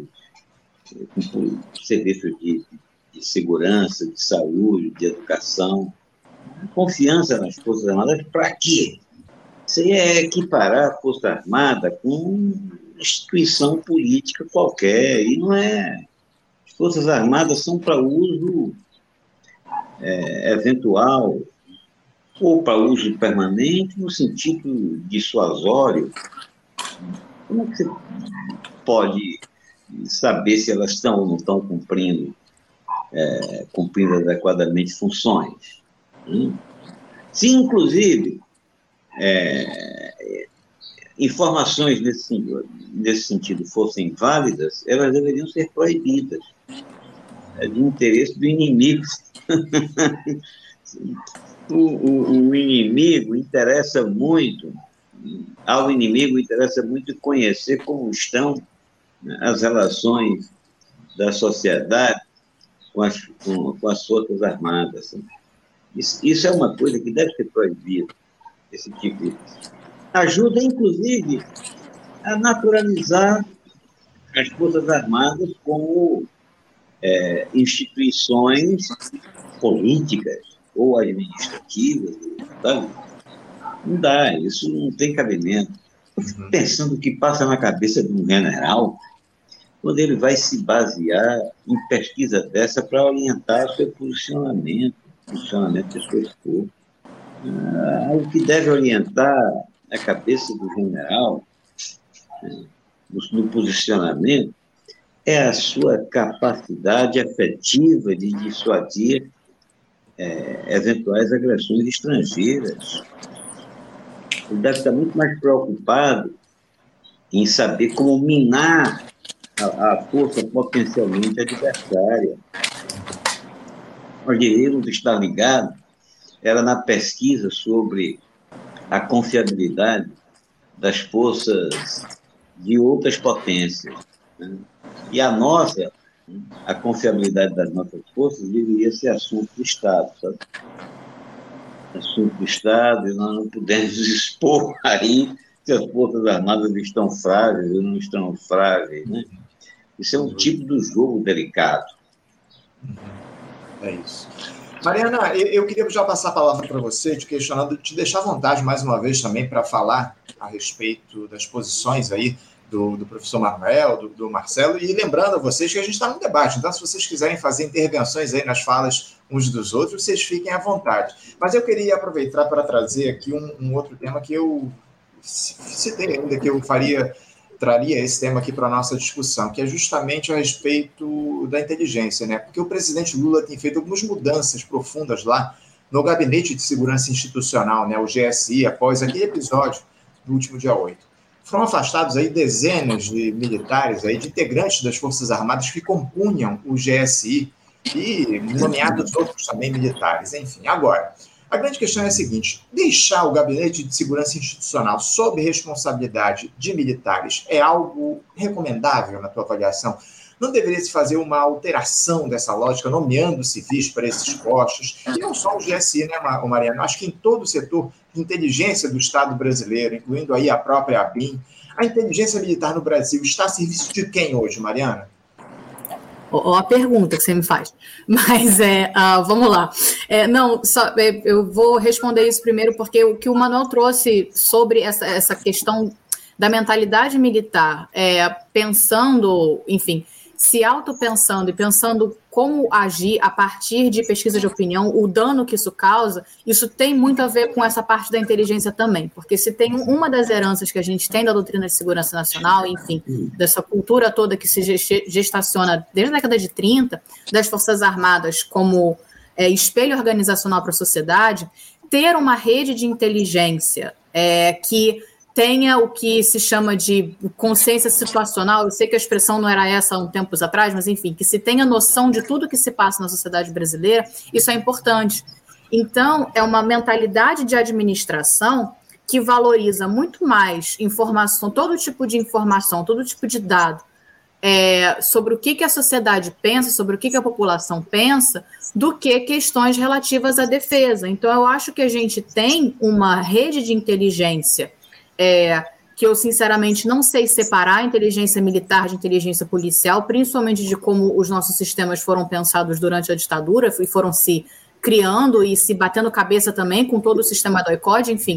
de segurança, de saúde, de educação. Confiança nas Forças Armadas para quê? Isso aí é equiparar a Força Armada com instituição política qualquer, e não é. As Forças Armadas são para uso eventual ou para uso permanente no sentido dissuasório. Como é que você pode saber se elas estão ou não estão cumprindo adequadamente funções? Se, inclusive, informações nesse sentido fossem válidas, elas deveriam ser proibidas. É de interesse do inimigo. O inimigo interessa muito, ao inimigo interessa muito conhecer como estão as relações da sociedade com as Forças Armadas. Isso é uma coisa que deve ser proibida, esse tipo de... Ajuda, inclusive, a naturalizar as Forças Armadas como instituições políticas ou administrativas, sabe? Não dá, isso não tem cabimento. Eu fico pensando o que passa na cabeça de um general quando ele vai se basear em pesquisa dessa para orientar o seu posicionamento das coisas todas. O que deve orientar a cabeça do general no posicionamento é a sua capacidade afetiva de dissuadir eventuais agressões estrangeiras. Ele deve estar muito mais preocupado em saber como minar a força potencialmente adversária. Onde ele não está ligado era na pesquisa sobre a confiabilidade das forças de outras potências, né? E a confiabilidade das nossas forças deveria ser assunto do Estado, sabe? Assunto do Estado, e nós não podemos expor aí se as Forças Armadas estão frágeis ou não estão frágeis, né? Isso é um tipo do jogo delicado. É isso. Mariana, eu queria já passar a palavra para você, te deixar à vontade mais uma vez também para falar a respeito das posições aí do professor Manuel, do Marcelo, e lembrando a vocês que a gente está num debate, então se vocês quiserem fazer intervenções aí nas falas uns dos outros, vocês fiquem à vontade. Mas eu queria aproveitar para trazer aqui um outro tema que eu citei ainda, que eu traria esse tema aqui para a nossa discussão, que é justamente a respeito da inteligência, né? Porque o presidente Lula tem feito algumas mudanças profundas lá no Gabinete de Segurança Institucional, né? O GSI, após aquele episódio do último dia 8. Foram afastados aí dezenas de militares, aí, de integrantes das Forças Armadas que compunham o GSI e nomeados outros também militares. Enfim, agora, a grande questão é a seguinte: deixar o Gabinete de Segurança Institucional sob responsabilidade de militares é algo recomendável na tua avaliação? Não deveria se fazer uma alteração dessa lógica, nomeando civis para esses postos? E não só o GSI, né, Mariana? Acho que em todo o setor de inteligência do Estado brasileiro, incluindo aí a própria ABIN, a inteligência militar no Brasil está a serviço de quem hoje, Mariana? Ó a pergunta que você me faz. Mas, vamos lá. Eu vou responder isso primeiro, porque o que o Manuel trouxe sobre essa questão da mentalidade militar, pensando, enfim, se autopensando e pensando como agir a partir de pesquisa de opinião, o dano que isso causa, isso tem muito a ver com essa parte da inteligência também, porque se tem uma das heranças que a gente tem da doutrina de segurança nacional, enfim, dessa cultura toda que se gestaciona desde a década de 30, das Forças Armadas como espelho organizacional para a sociedade, ter uma rede de inteligência que tenha o que se chama de consciência situacional, eu sei que a expressão não era essa há um tempos atrás, mas enfim, que se tenha noção de tudo que se passa na sociedade brasileira, isso é importante. Então, é uma mentalidade de administração que valoriza muito mais informação, todo tipo de informação, todo tipo de dado, sobre o que a sociedade pensa, sobre o que a população pensa, do que questões relativas à defesa. Então, eu acho que a gente tem uma rede de inteligência que eu, sinceramente, não sei separar a inteligência militar de inteligência policial, principalmente de como os nossos sistemas foram pensados durante a ditadura e foram se criando e se batendo cabeça também com todo o sistema do ICOD, enfim.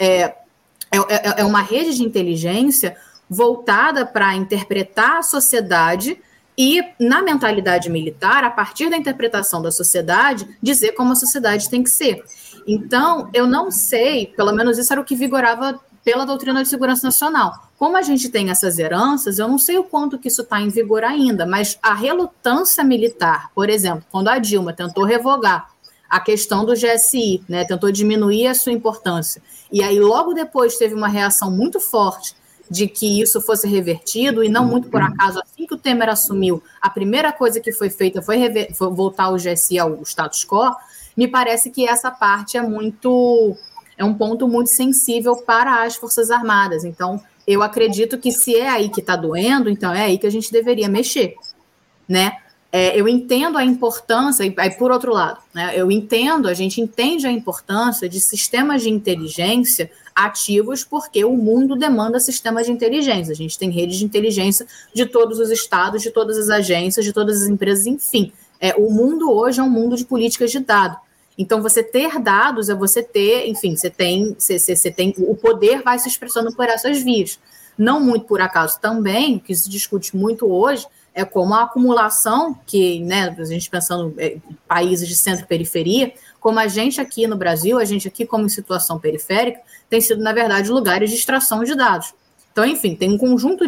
É uma rede de inteligência voltada para interpretar a sociedade e, na mentalidade militar, a partir da interpretação da sociedade, dizer como a sociedade tem que ser. Então, eu não sei, pelo menos isso era o que vigorava pela doutrina de segurança nacional. Como a gente tem essas heranças, eu não sei o quanto que isso está em vigor ainda, mas a relutância militar, por exemplo, quando a Dilma tentou revogar a questão do GSI, né, tentou diminuir a sua importância, e aí logo depois teve uma reação muito forte de que isso fosse revertido, e não muito por acaso, assim que o Temer assumiu, a primeira coisa que foi feita foi voltar o GSI ao status quo. Me parece que essa parte é um ponto muito sensível para as Forças Armadas. Então, eu acredito que se é aí que está doendo, então é aí que a gente deveria mexer, né? Eu entendo a importância, e aí, por outro lado, né, a gente entende a importância de sistemas de inteligência ativos, porque o mundo demanda sistemas de inteligência. A gente tem redes de inteligência de todos os estados, de todas as agências, de todas as empresas, enfim. O mundo hoje é um mundo de políticas de dados. Então, você ter dados é você ter, enfim, você tem, o poder vai se expressando por essas vias. Não muito por acaso também, o que se discute muito hoje é como a acumulação, que, né, a gente pensando em países de centro e periferia, como a gente aqui no Brasil, a gente aqui como em situação periférica, tem sido, na verdade, lugares de extração de dados. Então, enfim, tem um conjunto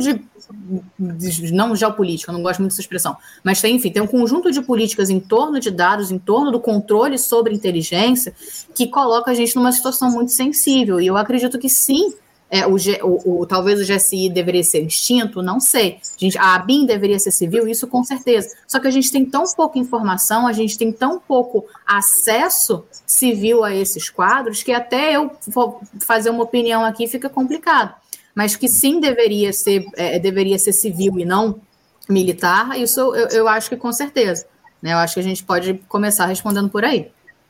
não geopolítica, eu não gosto muito dessa expressão, mas tem um conjunto de políticas em torno de dados, em torno do controle sobre inteligência, que coloca a gente numa situação muito sensível. E eu acredito que sim, talvez o GSI deveria ser extinto, não sei. A ABIN deveria ser civil, isso com certeza. Só que a gente tem tão pouca informação, a gente tem tão pouco acesso civil a esses quadros, que até eu fazer uma opinião aqui fica complicado. Mas que sim deveria ser civil e não militar, isso eu acho que com certeza. Né? Eu acho que a gente pode começar respondendo por aí.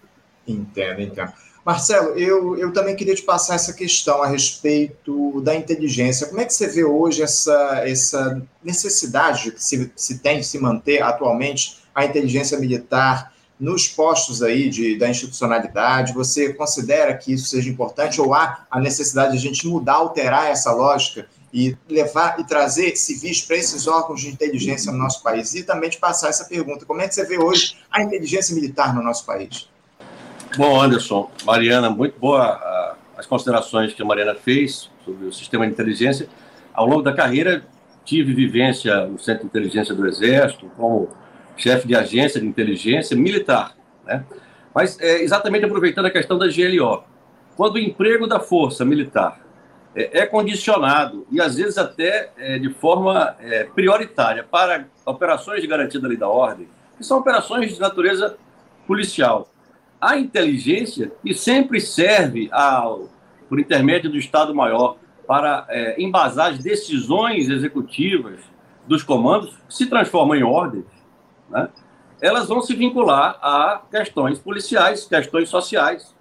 Entendo. Marcelo, eu também queria te passar essa questão a respeito da inteligência. Como é que você vê hoje essa necessidade que se tem de se manter atualmente a inteligência militar nos postos aí da institucionalidade? Você considera que isso seja importante ou há a necessidade de a gente mudar, alterar essa lógica e levar e trazer civis para esses órgãos de inteligência no nosso país? E também te passar essa pergunta: como é que você vê hoje a inteligência militar no nosso país? Bom, Anderson, Mariana, muito boa as considerações que a Mariana fez sobre o sistema de inteligência. Ao longo da carreira, tive vivência no Centro de Inteligência do Exército, como chefe de agência de inteligência militar, né? Mas exatamente aproveitando a questão da GLO, quando o emprego da força militar é condicionado, e às vezes até de forma prioritária, para operações de garantia da lei e da ordem, que são operações de natureza policial, a inteligência, que sempre serve por intermédio do Estado-Maior para embasar as decisões executivas dos comandos, que se transformam em ordens, né? Elas vão se vincular a questões policiais, questões sociais,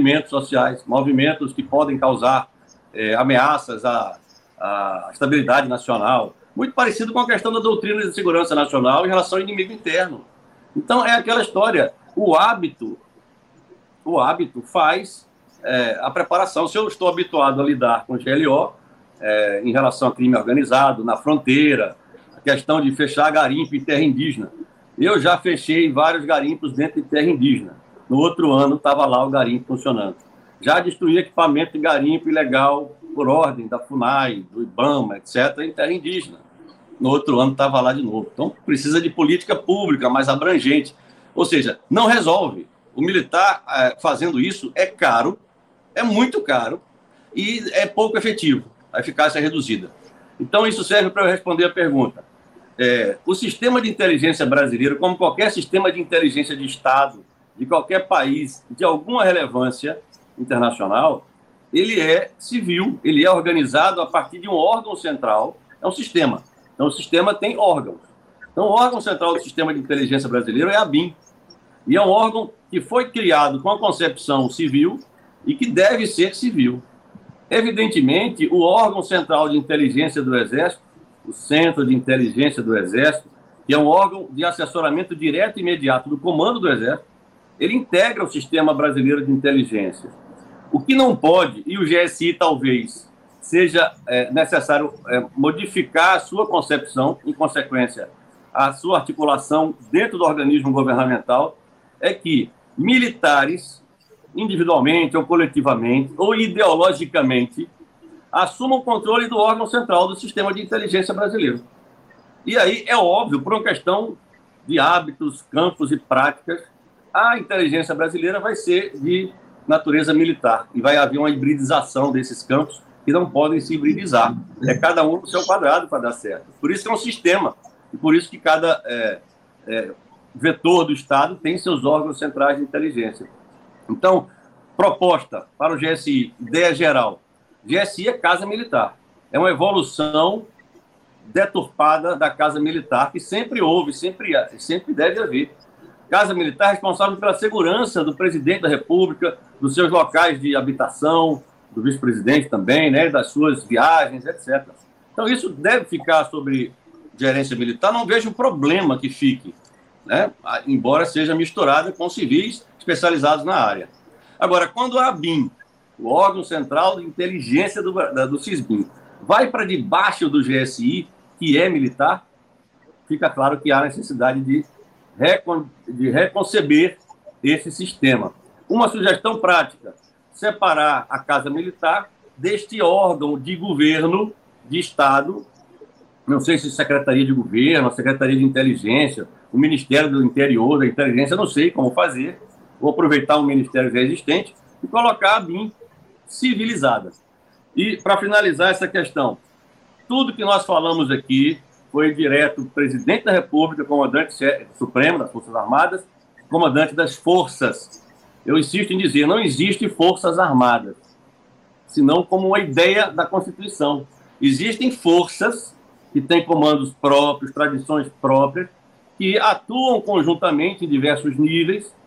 movimentos que podem causar ameaças à estabilidade nacional, muito parecido com a questão da doutrina de segurança nacional em relação ao inimigo interno. Então, é aquela história, o hábito faz a preparação. Se eu estou habituado a lidar com GLO em relação a crime organizado, na fronteira, questão de fechar garimpo em terra indígena. Eu já fechei vários garimpos dentro de terra indígena. No outro ano estava lá o garimpo funcionando. Já destruí equipamento de garimpo ilegal por ordem da FUNAI, do IBAMA, etc., em terra indígena. No outro ano estava lá de novo. Então, precisa de política pública mais abrangente. Ou seja, não resolve. O militar fazendo isso é caro, é muito caro e é pouco efetivo. A eficácia é reduzida. Então, isso serve para eu responder a pergunta. O sistema de inteligência brasileiro, como qualquer sistema de inteligência de Estado, de qualquer país de alguma relevância internacional, ele é civil, ele é organizado a partir de um órgão central, é um sistema. Então, o sistema tem órgãos. Então, o órgão central do sistema de inteligência brasileiro é a ABIN. E é um órgão que foi criado com a concepção civil e que deve ser civil. Evidentemente, o órgão central de inteligência do Exército, o Centro de Inteligência do Exército, que é um órgão de assessoramento direto e imediato do comando do Exército, ele integra o sistema brasileiro de inteligência. O que não pode, e o GSI talvez seja necessário modificar a sua concepção, em consequência, a sua articulação dentro do organismo governamental, é que militares, individualmente ou coletivamente, ou ideologicamente, assumam o controle do órgão central do sistema de inteligência brasileiro. E aí, é óbvio, por uma questão de hábitos, campos e práticas, a inteligência brasileira vai ser de natureza militar e vai haver uma hibridização desses campos que não podem se hibridizar. É cada um no seu quadrado para dar certo. Por isso que é um sistema, e por isso que cada vetor do Estado tem seus órgãos centrais de inteligência. Então, proposta para o GSI, ideia geral. GSI é Casa Militar. É uma evolução deturpada da Casa Militar, que sempre houve, sempre deve haver. Casa Militar responsável pela segurança do presidente da República, dos seus locais de habitação, do vice-presidente também, né, das suas viagens, etc. Então, isso deve ficar sobre gerência militar. Não vejo problema que fique, né, embora seja misturada com civis especializados na área. Agora, quando a ABIN, o órgão central de inteligência do CISBIN, vai para debaixo do GSI, que é militar, fica claro que há necessidade de reconceber esse sistema. Uma sugestão prática, separar a Casa Militar deste órgão de governo de Estado, não sei se Secretaria de Governo, a Secretaria de Inteligência, o Ministério do Interior, da Inteligência, não sei como fazer, vou aproveitar um ministério já existente e colocar a BIM civilizada. E, para finalizar essa questão, tudo que nós falamos aqui foi direto do presidente da República, comandante supremo das Forças Armadas, comandante das Forças. Eu insisto em dizer, não existe Forças Armadas, senão como uma ideia da Constituição. Existem forças que têm comandos próprios, tradições próprias, que atuam conjuntamente em diversos níveis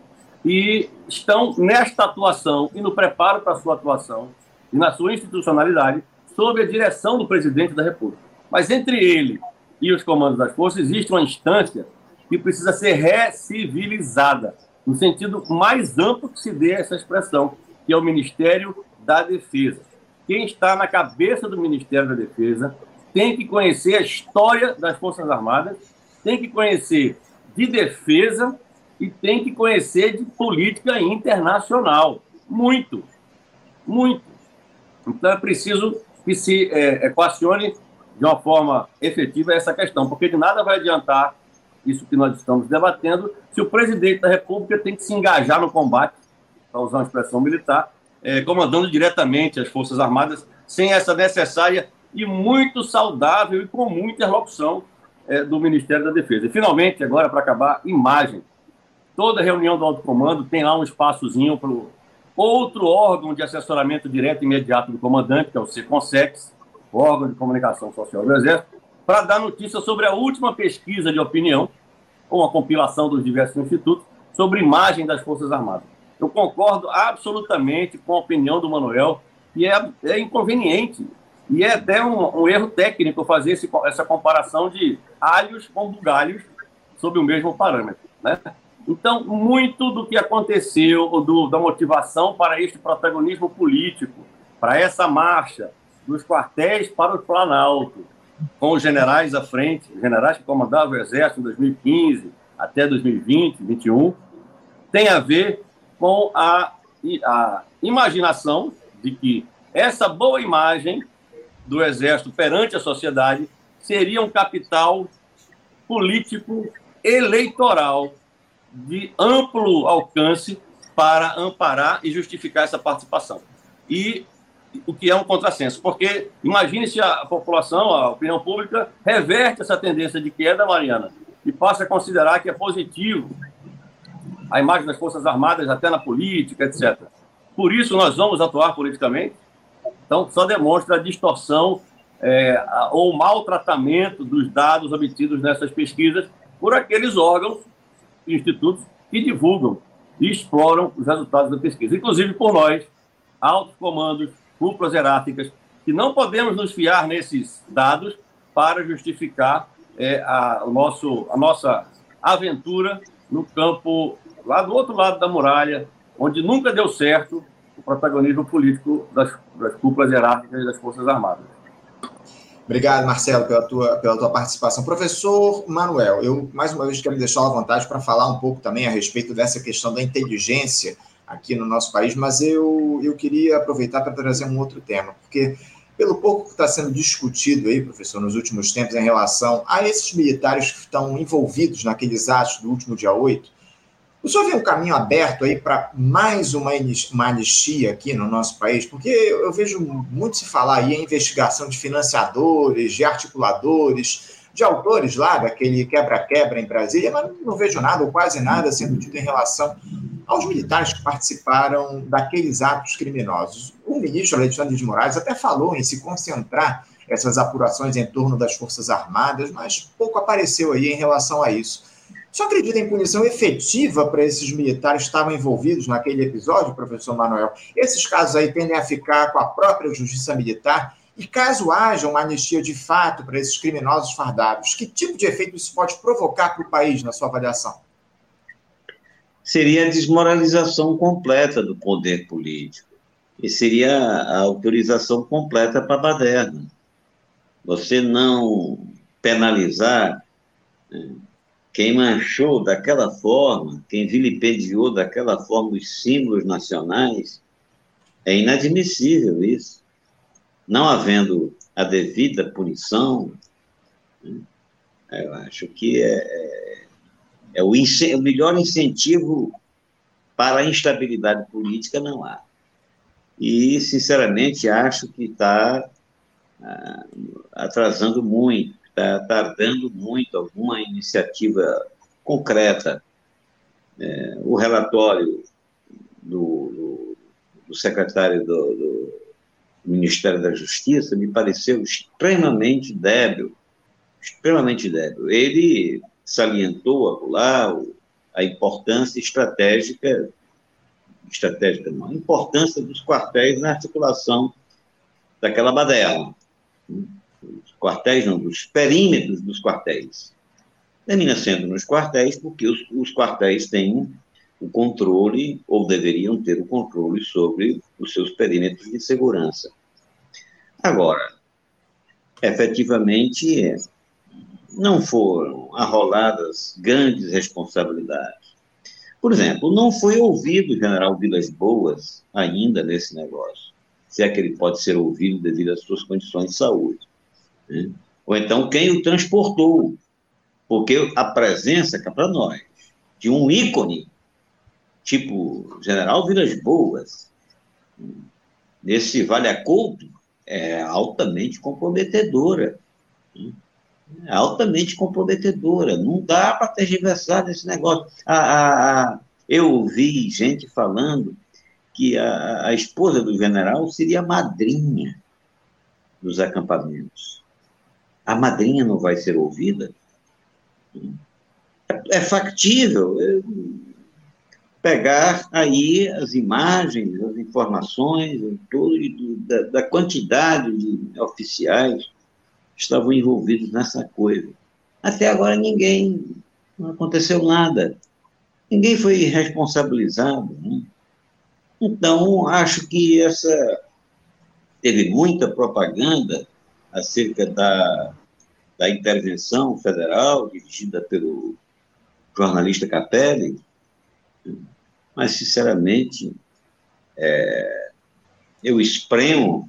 e estão nesta atuação e no preparo para a sua atuação e na sua institucionalidade sob a direção do presidente da República. Mas entre ele e os comandos das forças existe uma instância que precisa ser recivilizada, no sentido mais amplo que se dê essa expressão, que é o Ministério da Defesa. Quem está na cabeça do Ministério da Defesa tem que conhecer a história das Forças Armadas, tem que conhecer de defesa e tem que conhecer de política internacional. Muito, muito. Então é preciso que se equacione de uma forma efetiva essa questão, porque de nada vai adiantar isso que nós estamos debatendo se o presidente da República tem que se engajar no combate, para usar uma expressão militar, comandando diretamente as Forças Armadas, sem essa necessária e muito saudável e comum interlocução do Ministério da Defesa. E, finalmente, agora, para acabar, imagem. Toda reunião do alto comando tem lá um espaçozinho para o outro órgão de assessoramento direto e imediato do comandante, que é o SECONSEX, o órgão de comunicação social do Exército, para dar notícia sobre a última pesquisa de opinião, ou uma compilação dos diversos institutos, sobre imagem das Forças Armadas. Eu concordo absolutamente com a opinião do Manuel, que é inconveniente, e é até um erro técnico fazer essa comparação de alhos com bugalhos sob o mesmo parâmetro, né? Então, muito do que aconteceu, da motivação para este protagonismo político, para essa marcha dos quartéis para o Planalto, com os generais à frente, os generais que comandavam o Exército em 2015 até 2020, 2021, tem a ver com a imaginação de que essa boa imagem do Exército perante a sociedade seria um capital político eleitoral de amplo alcance para amparar e justificar essa participação. E o que é um contrassenso, porque imagine se a população, a opinião pública, reverte essa tendência de queda, Mariana, e passa a considerar que é positivo a imagem das Forças Armadas até na política, etc. Por isso, nós vamos atuar politicamente. Então, só demonstra a distorção ou maltratamento dos dados obtidos nessas pesquisas por aqueles órgãos e institutos que divulgam e exploram os resultados da pesquisa. Inclusive por nós, altos comandos, cúpulas hierárquicas, que não podemos nos fiar nesses dados para justificar a nossa aventura no campo lá do outro lado da muralha, onde nunca deu certo o protagonismo político das cúpulas hierárquicas das Forças Armadas. Obrigado, Marcelo, pela tua participação. Professor Manuel, eu, mais uma vez, quero me deixar à vontade para falar um pouco também a respeito dessa questão da inteligência aqui no nosso país, mas eu queria aproveitar para trazer um outro tema, porque pelo pouco que está sendo discutido aí, professor, nos últimos tempos em relação a esses militares que estão envolvidos naqueles atos do último dia 8, o senhor vê um caminho aberto aí para mais uma anistia aqui no nosso país? Porque eu vejo muito se falar aí em investigação de financiadores, de articuladores, de autores lá daquele quebra-quebra em Brasília, mas não vejo nada ou quase nada sendo dito em relação aos militares que participaram daqueles atos criminosos. O ministro Alexandre de Moraes até falou em se concentrar essas apurações em torno das Forças Armadas, mas pouco apareceu aí em relação a isso. O senhor acredita em punição efetiva para esses militares que estavam envolvidos naquele episódio, professor Manuel? Esses casos aí tendem a ficar com a própria justiça militar? E caso haja uma anistia de fato para esses criminosos fardados, que tipo de efeito isso pode provocar para o país, na sua avaliação? Seria a desmoralização completa do poder político. E seria a autorização completa para a baderna. Você não penalizar quem manchou daquela forma, quem vilipendiou daquela forma os símbolos nacionais, é inadmissível isso. Não havendo a devida punição, eu acho que o melhor incentivo para a instabilidade política não há. E, sinceramente, acho que está atrasando muito, está tardando muito alguma iniciativa concreta. O relatório do secretário do Ministério da Justiça me pareceu extremamente débil, extremamente débil. Ele salientou lá a importância estratégica não, a importância dos quartéis na articulação daquela baderna. Os quartéis não, dos perímetros dos quartéis. Termina sendo nos quartéis porque os quartéis têm o controle, ou deveriam ter o controle sobre os seus perímetros de segurança. Agora, efetivamente, não foram arroladas grandes responsabilidades. Por exemplo, não foi ouvido o general Vilas Boas ainda nesse negócio, se é que ele pode ser ouvido devido às suas condições de saúde. Né? Ou então quem o transportou, porque a presença, que é para nós, de um ícone, tipo general Vilas Boas, nesse vale-a-couto, é altamente comprometedora. É altamente comprometedora. Não dá para tergiversar nesse negócio. Eu ouvi gente falando que a esposa do general seria a madrinha dos acampamentos. A madrinha não vai ser ouvida? É factível pegar aí as imagens, as informações, da quantidade de oficiais que estavam envolvidos nessa coisa. Até agora não aconteceu nada. Ninguém foi responsabilizado. Né? Então, acho que teve muita propaganda acerca da intervenção federal, dirigida pelo jornalista Capelli, mas, sinceramente, eu espremo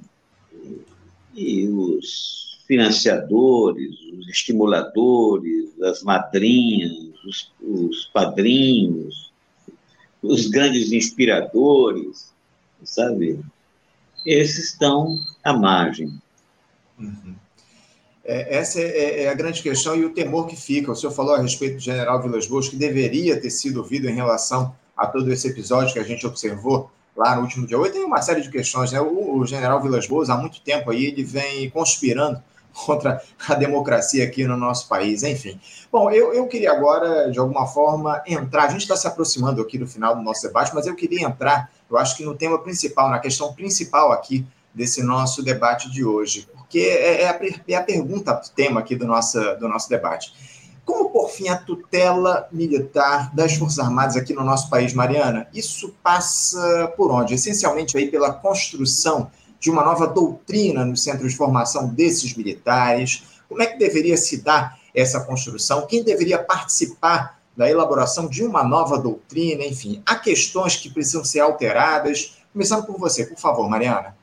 e os financiadores, os estimuladores, as madrinhas, os padrinhos, os grandes inspiradores, sabe? Esses estão à margem. Uhum. Essa é a grande questão e o temor que fica. O senhor falou a respeito do general Vilas Boas, que deveria ter sido ouvido em relação a todo esse episódio que a gente observou lá no último dia 8. Tem uma série de questões, né? O general Vilas Boas, há muito tempo aí, ele vem conspirando contra a democracia aqui no nosso país, enfim. Bom, eu queria agora, de alguma forma, entrar, a gente está se aproximando aqui do final do nosso debate, mas eu queria entrar, eu acho que no tema principal, na questão principal aqui desse nosso debate de hoje, porque é a pergunta, tema aqui do nosso debate. Como pôr fim à tutela militar das Forças Armadas aqui no nosso país, Mariana? Isso passa por onde? Essencialmente aí pela construção de uma nova doutrina nos centros de formação desses militares. Como é que deveria se dar essa construção? Quem deveria participar da elaboração de uma nova doutrina? Enfim, há questões que precisam ser alteradas. Começando por você, por favor, Mariana.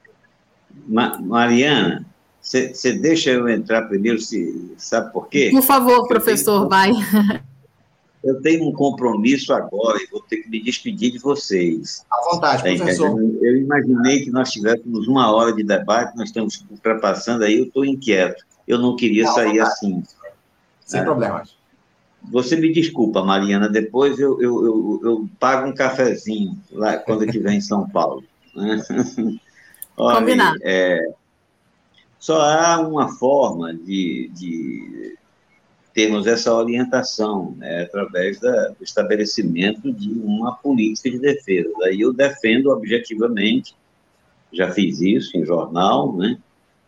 Mariana, você deixa eu entrar primeiro, sabe por quê? Por favor, professor, vai. Eu tenho um compromisso agora e vou ter que me despedir de vocês. À vontade, professor. Eu imaginei que nós tivéssemos 1 hora de debate, nós estamos ultrapassando aí, eu estou inquieto. Eu não queria sair assim. Sem problemas. Você me desculpa, Mariana, depois eu pago um cafezinho lá quando eu estiver em São Paulo. Olha, combinado. Só há uma forma de termos essa orientação, né, através do estabelecimento de uma política de defesa. Daí eu defendo objetivamente, já fiz isso em jornal, né,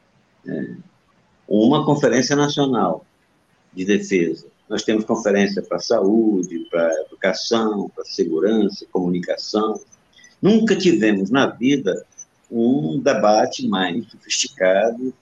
uma conferência nacional de defesa. Nós temos conferência para saúde, para educação, para segurança, comunicação. Nunca tivemos na vida um debate mais sofisticado,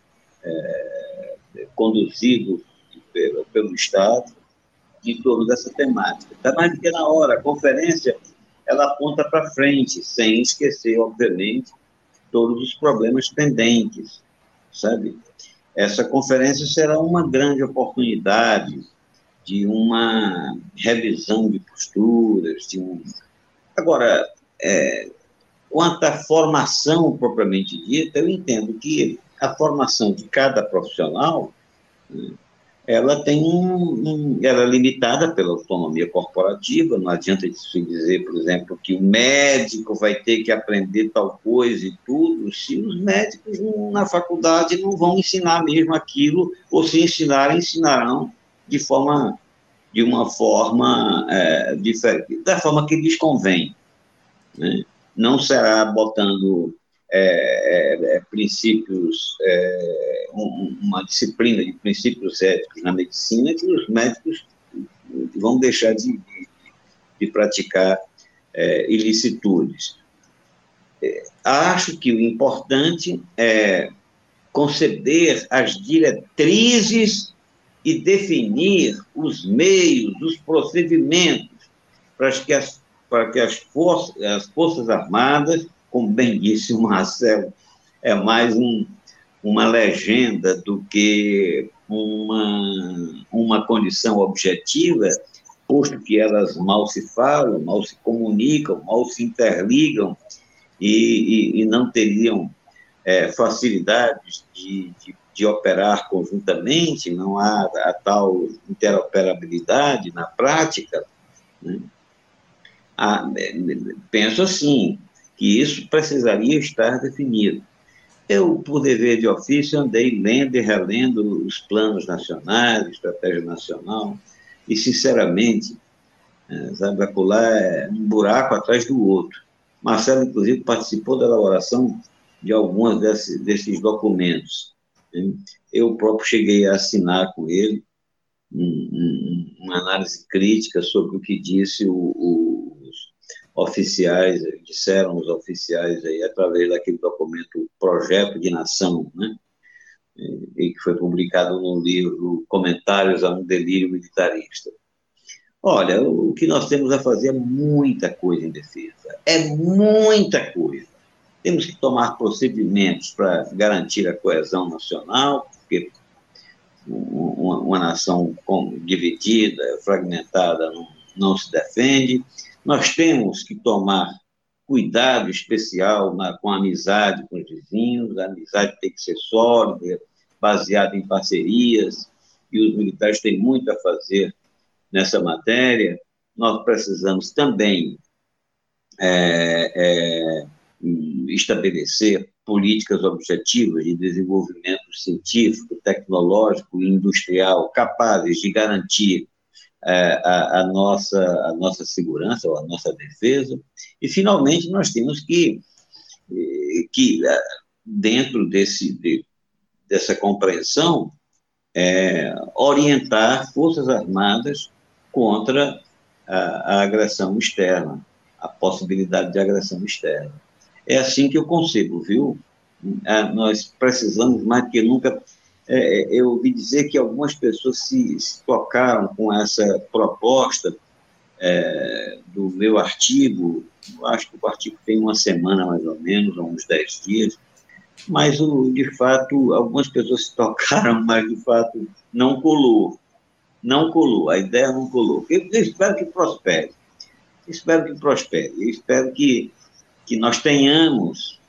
conduzido pelo Estado, em torno dessa temática. Está mais do que na hora. A conferência, ela aponta para frente, sem esquecer, obviamente, todos os problemas pendentes, sabe? Essa conferência será uma grande oportunidade de uma revisão de posturas, Agora, quanto à formação propriamente dita, eu entendo que a formação de cada profissional, ela ela é limitada pela autonomia corporativa. Não adianta se dizer, por exemplo, que o médico vai ter que aprender tal coisa e tudo, se os médicos na faculdade não vão ensinar mesmo aquilo, ou se ensinarem, ensinarão de uma forma diferente, da forma que lhes convém, né? Não será botando princípios, uma disciplina de princípios éticos na medicina que os médicos vão deixar de praticar ilicitudes. Acho que o importante é conceder as diretrizes e definir os meios, os procedimentos para que as Forças Armadas, como bem disse o Marcelo, é mais uma legenda do que uma condição objetiva, posto que elas mal se falam, mal se comunicam, mal se interligam e não teriam facilidades de operar conjuntamente, não há a tal interoperabilidade na prática, né? Penso assim, que isso precisaria estar definido. Eu, por dever de ofício, andei lendo e relendo os planos nacionais, estratégia nacional, e, sinceramente, sabe, acolá é um buraco atrás do outro. Marcelo, inclusive, participou da elaboração de alguns desses documentos. Eu próprio cheguei a assinar com ele uma análise crítica sobre o que disse os oficiais, disseram os oficiais aí, através daquele documento, Projeto de Nação, né? e que foi publicado no livro Comentários a um Delírio Militarista. Olha, o que nós temos a fazer é muita coisa em defesa, é muita coisa. Temos que tomar procedimentos para garantir a coesão nacional, porque uma nação dividida, fragmentada, não se defende. Nós temos que tomar cuidado especial com a amizade com os vizinhos, a amizade tem que ser sólida, baseada em parcerias, e os militares têm muito a fazer nessa matéria. Nós precisamos também estabelecer políticas objetivas de desenvolvimento científico, tecnológico e industrial capazes de garantir a nossa segurança, ou a nossa defesa. E, finalmente, nós temos que dentro dessa compreensão, orientar Forças Armadas contra a agressão externa, a possibilidade de agressão externa. É assim que eu concebo, viu? Nós precisamos, mais do que nunca... eu ouvi dizer que algumas pessoas se tocaram com essa proposta do meu artigo. Eu acho que o artigo tem uma semana, mais ou menos, ou uns 10 dias, mas, de fato, algumas pessoas se tocaram, mas, de fato, não colou. Não colou, a ideia não colou. Eu espero que prospere. Eu espero que nós tenhamos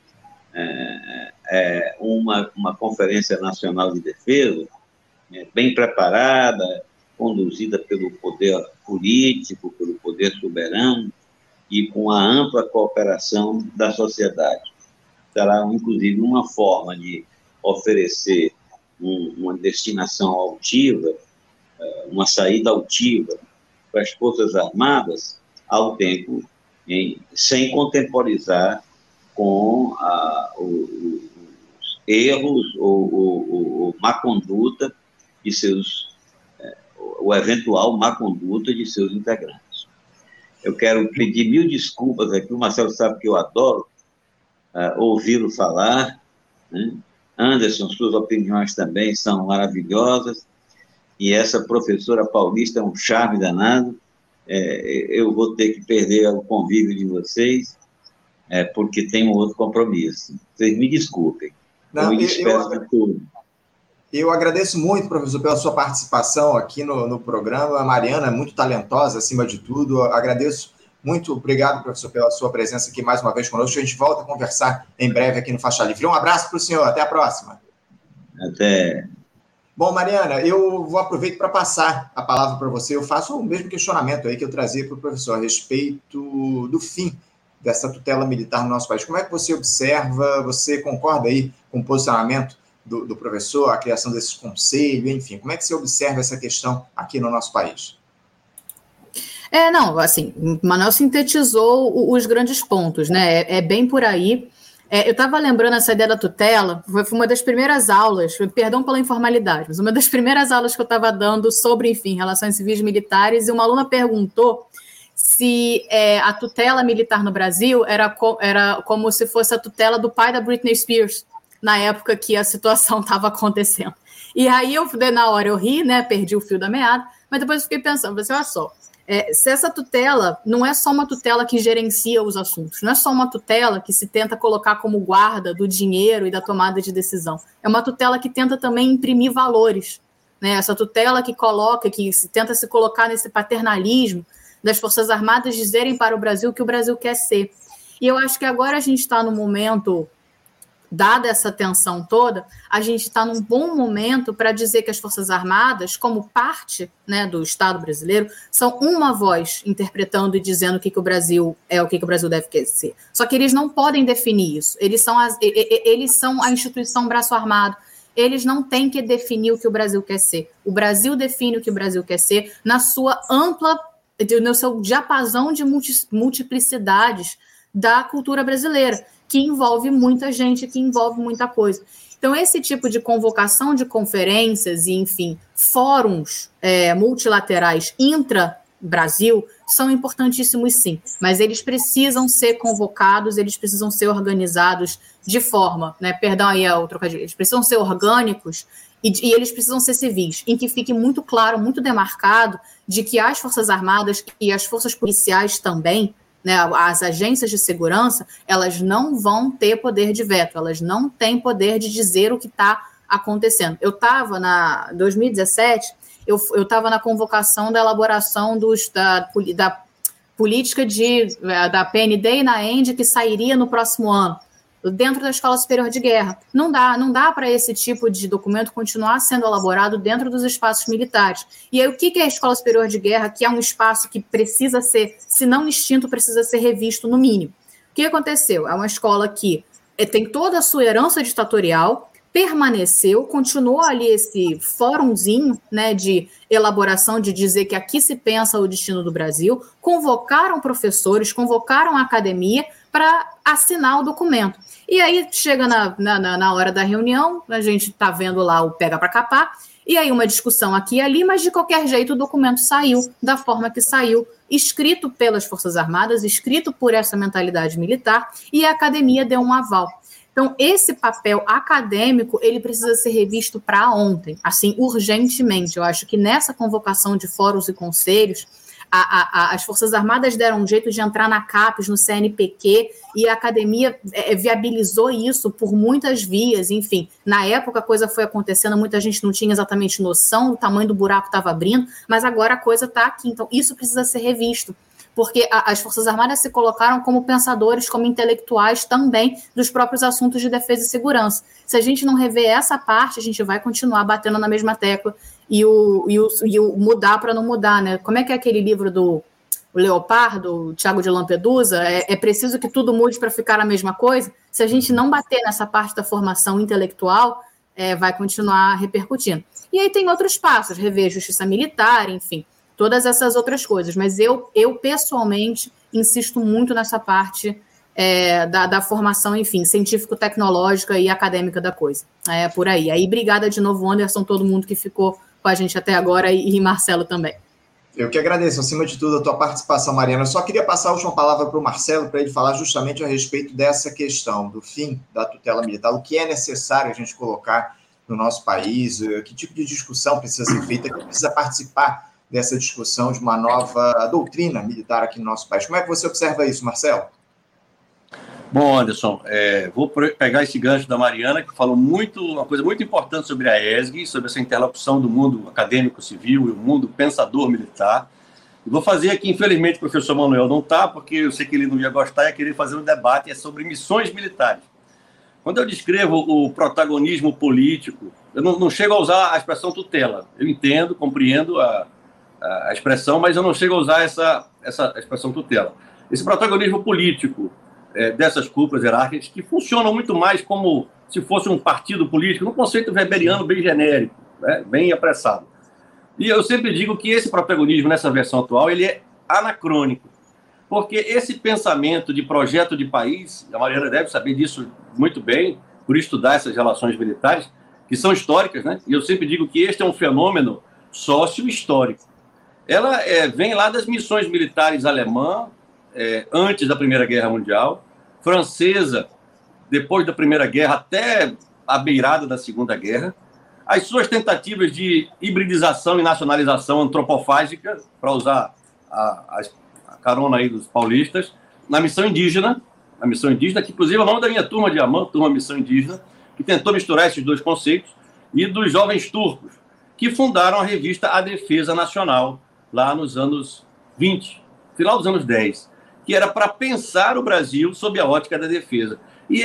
uma Conferência Nacional de Defesa bem preparada, conduzida pelo poder político, pelo poder soberano e com a ampla cooperação da sociedade. Será, inclusive, uma forma de oferecer uma destinação altiva, uma saída altiva para as Forças Armadas, ao tempo sem contemporizar com os erros ou má conduta de o eventual má conduta de seus integrantes. Eu quero pedir 1000 desculpas aqui, o Marcelo sabe que eu adoro ouvi-lo falar, né? Anderson, suas opiniões também são maravilhosas, e essa professora paulista é um charme danado. Eu vou ter que perder o convívio de vocês, porque tenho outro compromisso. Vocês me desculpem. Não, eu agradeço muito, professor, pela sua participação aqui no programa. A Mariana é muito talentosa, acima de tudo. Agradeço muito. Obrigado, professor, pela sua presença aqui mais uma vez conosco. A gente volta a conversar em breve aqui no Faixa Livre. Um abraço para o senhor. Até a próxima. Até. Bom, Mariana, eu vou aproveitar para passar a palavra para você. Eu faço o mesmo questionamento aí que eu trazia para o professor a respeito do fim dessa tutela militar no nosso país. Como é que você observa, você concorda aí com o posicionamento do professor, a criação desses conselhos, enfim, como é que você observa essa questão aqui no nosso país? Não, assim, o Manuel sintetizou os grandes pontos, né? É bem por aí. Eu estava lembrando essa ideia da tutela, foi uma das primeiras aulas, perdão pela informalidade, mas uma das primeiras aulas que eu estava dando sobre, enfim, relações civis militares, e uma aluna perguntou se a tutela militar no Brasil era como se fosse a tutela do pai da Britney Spears, na época que a situação estava acontecendo. E aí, na hora eu ri, né, perdi o fio da meada, mas depois eu fiquei pensando, olha só, se essa tutela não é só uma tutela que gerencia os assuntos, não é só uma tutela que se tenta colocar como guarda do dinheiro e da tomada de decisão, é uma tutela que tenta também imprimir valores, né? Essa tutela que tenta se colocar nesse paternalismo das Forças Armadas dizerem para o Brasil que o Brasil quer ser. E eu acho que agora a gente está no momento, dada essa tensão toda, a gente está num bom momento para dizer que as Forças Armadas, como parte, né, do Estado brasileiro, são uma voz interpretando e dizendo o que o Brasil é, o que o Brasil deve ser. Só que eles não podem definir isso. Eles são a instituição braço armado. Eles não têm que definir o que o Brasil quer ser. O Brasil define o que o Brasil quer ser no seu diapasão de multiplicidades da cultura brasileira, que envolve muita gente, que envolve muita coisa. Então, esse tipo de convocação de conferências e, enfim, fóruns multilaterais Brasil são importantíssimos, sim, mas eles precisam ser convocados, eles precisam ser organizados de forma, né, perdão aí o trocadilho, eles precisam ser orgânicos e eles precisam ser civis, em que fique muito claro, muito demarcado, de que as Forças Armadas e as forças policiais também, né, as agências de segurança, elas não vão ter poder de veto, elas não têm poder de dizer o que está acontecendo. Eu estava, na 2017, eu estava na convocação da elaboração da política da PND e na END que sairia no próximo ano, dentro da Escola Superior de Guerra. Não dá para esse tipo de documento continuar sendo elaborado dentro dos espaços militares. E aí, o que é a Escola Superior de Guerra, que é um espaço que precisa ser, se não extinto, precisa ser revisto no mínimo? O que aconteceu? É uma escola que tem toda a sua herança ditatorial, permaneceu, continuou ali esse fórumzinho, né, de elaboração, de dizer que aqui se pensa o destino do Brasil, convocaram professores, convocaram a academia para assinar o documento. E aí chega na hora da reunião, a gente está vendo lá o pega para capar, e aí uma discussão aqui e ali, mas de qualquer jeito o documento saiu da forma que saiu, escrito pelas Forças Armadas, escrito por essa mentalidade militar, e a academia deu um aval. Então, esse papel acadêmico, ele precisa ser revisto para ontem, assim, urgentemente. Eu acho que nessa convocação de fóruns e conselhos, as Forças Armadas deram um jeito de entrar na CAPES, no CNPq, e a academia viabilizou isso por muitas vias, enfim. Na época a coisa foi acontecendo, muita gente não tinha exatamente noção, o tamanho do buraco estava abrindo, mas agora a coisa está aqui. Então, isso precisa ser revisto, porque as Forças Armadas se colocaram como pensadores, como intelectuais também dos próprios assuntos de defesa e segurança. Se a gente não rever essa parte, a gente vai continuar batendo na mesma tecla e o mudar para não mudar, né? Como é que é aquele livro do Leopardo, Tiago de Lampedusa? É preciso que tudo mude para ficar a mesma coisa? Se a gente não bater nessa parte da formação intelectual, vai continuar repercutindo. E aí tem outros passos, rever justiça militar, enfim, todas essas outras coisas, mas eu pessoalmente insisto muito nessa parte da formação, enfim, científico-tecnológica e acadêmica da coisa. É por aí. Aí, obrigada de novo, Anderson, todo mundo que ficou com a gente até agora e Marcelo também. Eu que agradeço, acima de tudo, a tua participação, Mariana. Eu só queria passar a última palavra para o Marcelo, para ele falar justamente a respeito dessa questão do fim da tutela militar, o que é necessário a gente colocar no nosso país, que tipo de discussão precisa ser feita, quem precisa participar dessa discussão de uma nova doutrina militar aqui no nosso país. Como é que você observa isso, Marcelo? Bom, Anderson, vou pegar esse gancho da Mariana, que falou uma coisa muito importante sobre a ESG, sobre essa interlocução do mundo acadêmico civil e o mundo pensador militar. E vou fazer aqui, infelizmente, o professor Manuel não está, porque eu sei que ele não ia gostar, ia querer fazer um debate sobre missões militares. Quando eu descrevo o protagonismo político, eu não chego a usar a expressão tutela. Eu entendo, compreendo a expressão, mas eu não chego a usar essa expressão tutela. Esse protagonismo político dessas cúpulas hierárquicas, que funcionam muito mais como se fosse um partido político, num conceito weberiano bem genérico, né, bem apressado. E eu sempre digo que esse protagonismo, nessa versão atual, ele é anacrônico, porque esse pensamento de projeto de país, a Mariana deve saber disso muito bem, por estudar essas relações militares, que são históricas, né? E eu sempre digo que este é um fenômeno sócio-histórico. Ela vem lá das missões militares alemã, antes da Primeira Guerra Mundial, francesa, depois da Primeira Guerra até a beirada da Segunda Guerra, as suas tentativas de hibridização e nacionalização antropofágica, para usar a carona aí dos paulistas, na missão indígena, que inclusive é o nome da minha turma de AMAN, turma Missão Indígena, que tentou misturar esses dois conceitos, e dos jovens turcos, que fundaram a revista A Defesa Nacional, lá nos anos 20, final dos anos 10, que era para pensar o Brasil sob a ótica da defesa. E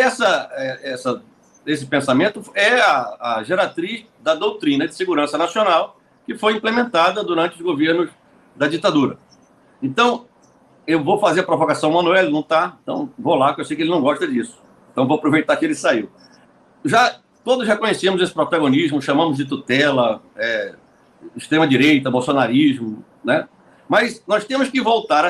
esse pensamento é a geratriz da doutrina de segurança nacional que foi implementada durante os governos da ditadura. Então, eu vou fazer a provocação, o Manuel não está, então vou lá, que eu sei que ele não gosta disso. Então, vou aproveitar que ele saiu. Todos já conhecemos esse protagonismo, chamamos de tutela, extrema-direita, bolsonarismo, né? Mas nós temos que voltar a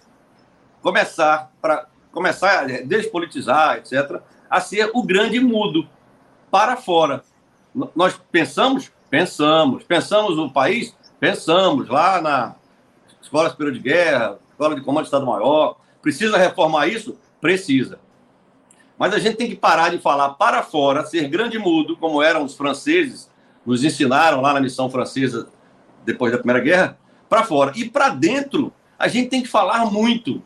começar a despolitizar, etc., a ser o grande mudo para fora. Nós pensamos o país, pensamos lá Escola Superior de Guerra, Escola de Comando de Estado-Maior. Precisa reformar isso? Precisa. Mas a gente tem que parar de falar para fora, ser grande e mudo, como eram os franceses, nos ensinaram lá na missão francesa depois da Primeira Guerra, para fora. E para dentro, a gente tem que falar muito.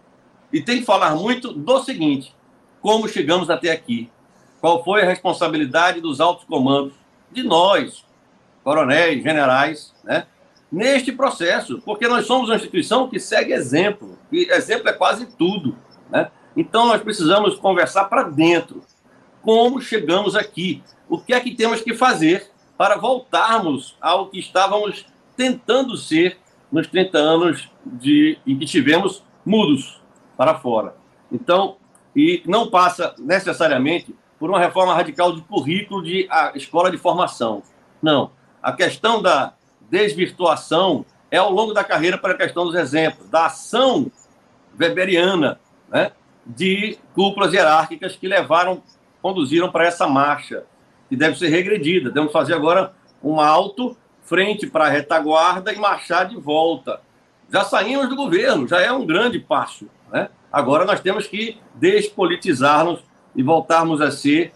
E tem que falar muito do seguinte: como chegamos até aqui? Qual foi a responsabilidade dos altos comandos, de nós, coronéis, generais, né, neste processo? Porque nós somos uma instituição que segue exemplo. E exemplo é quase tudo, né? Então, nós precisamos conversar para dentro. Como chegamos aqui? O que é que temos que fazer para voltarmos ao que estávamos tentando ser nos 30 anos em que estivemos mudos para fora? Então, e não passa necessariamente por uma reforma radical de currículo de escola de formação. Não. A questão da desvirtuação é ao longo da carreira para a questão dos exemplos, da ação weberiana, né, de cúpulas hierárquicas que conduziram para essa marcha, que deve ser regredida. Temos que fazer agora um alto frente para a retaguarda e marchar de volta. Já saímos do governo, já é um grande passo, né? Agora nós temos que despolitizar-nos e voltarmos a ser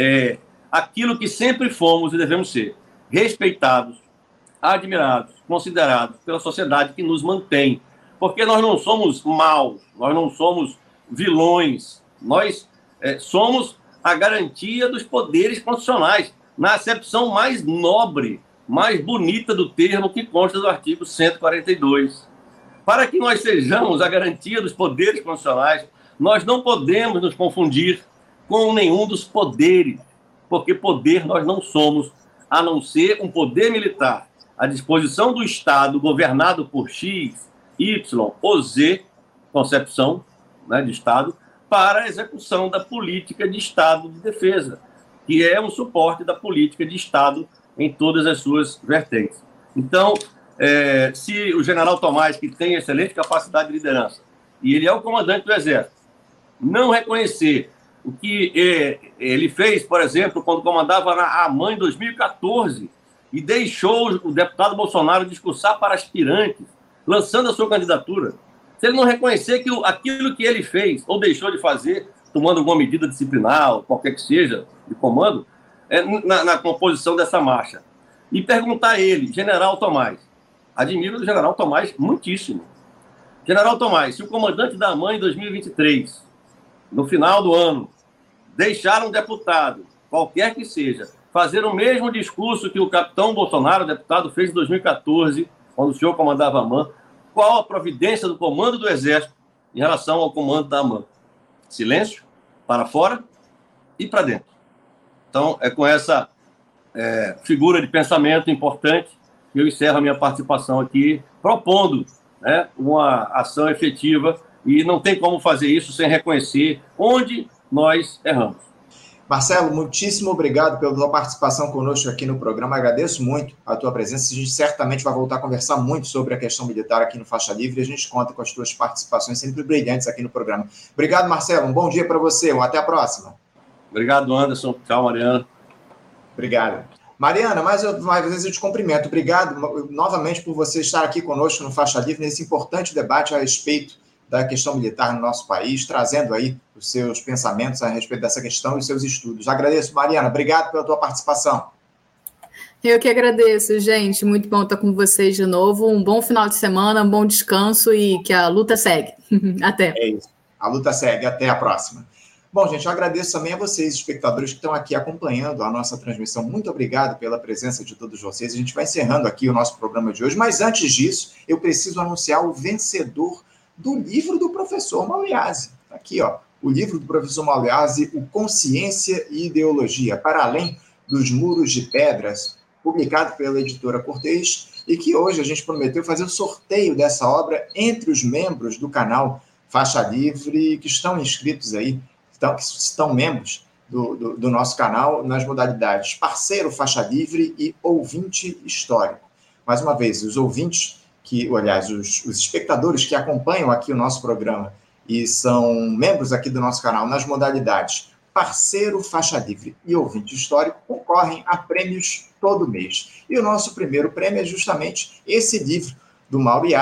aquilo que sempre fomos e devemos ser: respeitados, admirados, considerados pela sociedade que nos mantém. Porque nós não somos maus, nós não somos vilões, nós somos a garantia dos poderes constitucionais, na acepção mais nobre, mais bonita do termo que consta do artigo 142. Para que nós sejamos a garantia dos poderes constitucionais, nós não podemos nos confundir com nenhum dos poderes, porque poder nós não somos, a não ser um poder militar à disposição do Estado, governado por X, Y ou Z, concepção, né, de Estado, para a execução da política de Estado de defesa, que é um suporte da política de Estado em todas as suas vertentes. Então, se o general Tomás, que tem excelente capacidade de liderança, e ele é o comandante do Exército, não reconhecer o que ele fez, por exemplo, quando comandava a AMAN em 2014, e deixou o deputado Bolsonaro discursar para aspirantes, lançando a sua candidatura, se ele não reconhecer que aquilo que ele fez ou deixou de fazer, tomando alguma medida disciplinar, ou qualquer que seja, de comando, na composição dessa marcha, e perguntar a ele, general Tomás, admiro o general Tomás muitíssimo. General Tomás, se o comandante da AMAN em 2023, no final do ano, deixar um deputado, qualquer que seja, fazer o mesmo discurso que o capitão Bolsonaro, deputado, fez em 2014, quando o senhor comandava a AMAN, qual a providência do comando do Exército em relação ao comando da AMAN? Silêncio, para fora e para dentro. Então, é com essa figura de pensamento importante que eu encerro a minha participação aqui, propondo, né, uma ação efetiva, e não tem como fazer isso sem reconhecer onde nós erramos. Marcelo, muitíssimo obrigado pela tua participação conosco aqui no programa. Agradeço muito a tua presença. A gente certamente vai voltar a conversar muito sobre a questão militar aqui no Faixa Livre. A gente conta com as tuas participações sempre brilhantes aqui no programa. Obrigado, Marcelo. Um bom dia para você. Até a próxima. Obrigado, Anderson. Tchau, Mariana. Obrigado. Mariana, mais uma vez eu te cumprimento. Obrigado novamente por você estar aqui conosco no Faixa Livre, nesse importante debate a respeito da questão militar no nosso país, trazendo aí os seus pensamentos a respeito dessa questão e os seus estudos. Agradeço, Mariana. Obrigado pela tua participação. Eu que agradeço, gente. Muito bom estar com vocês de novo. Um bom final de semana, um bom descanso e que a luta segue. Até. É isso. A luta segue. Até a próxima. Bom, gente, eu agradeço também a vocês, espectadores, que estão aqui acompanhando a nossa transmissão. Muito obrigado pela presença de todos vocês. A gente vai encerrando aqui o nosso programa de hoje, mas antes disso, eu preciso anunciar o vencedor do livro do professor Mauliase. Aqui, ó, o livro do professor Mauliase, o Consciência e Ideologia, para além dos muros de pedras, publicado pela editora Cortez, e que hoje a gente prometeu fazer o sorteio dessa obra entre os membros do canal Faixa Livre, que estão inscritos aí, que estão membros do nosso canal nas modalidades parceiro Faixa Livre e ouvinte histórico. Mais uma vez, os ouvintes os espectadores que acompanham aqui o nosso programa e são membros aqui do nosso canal nas modalidades parceiro Faixa Livre e ouvinte histórico concorrem a prêmios todo mês. E o nosso primeiro prêmio é justamente esse livro do Mauliase,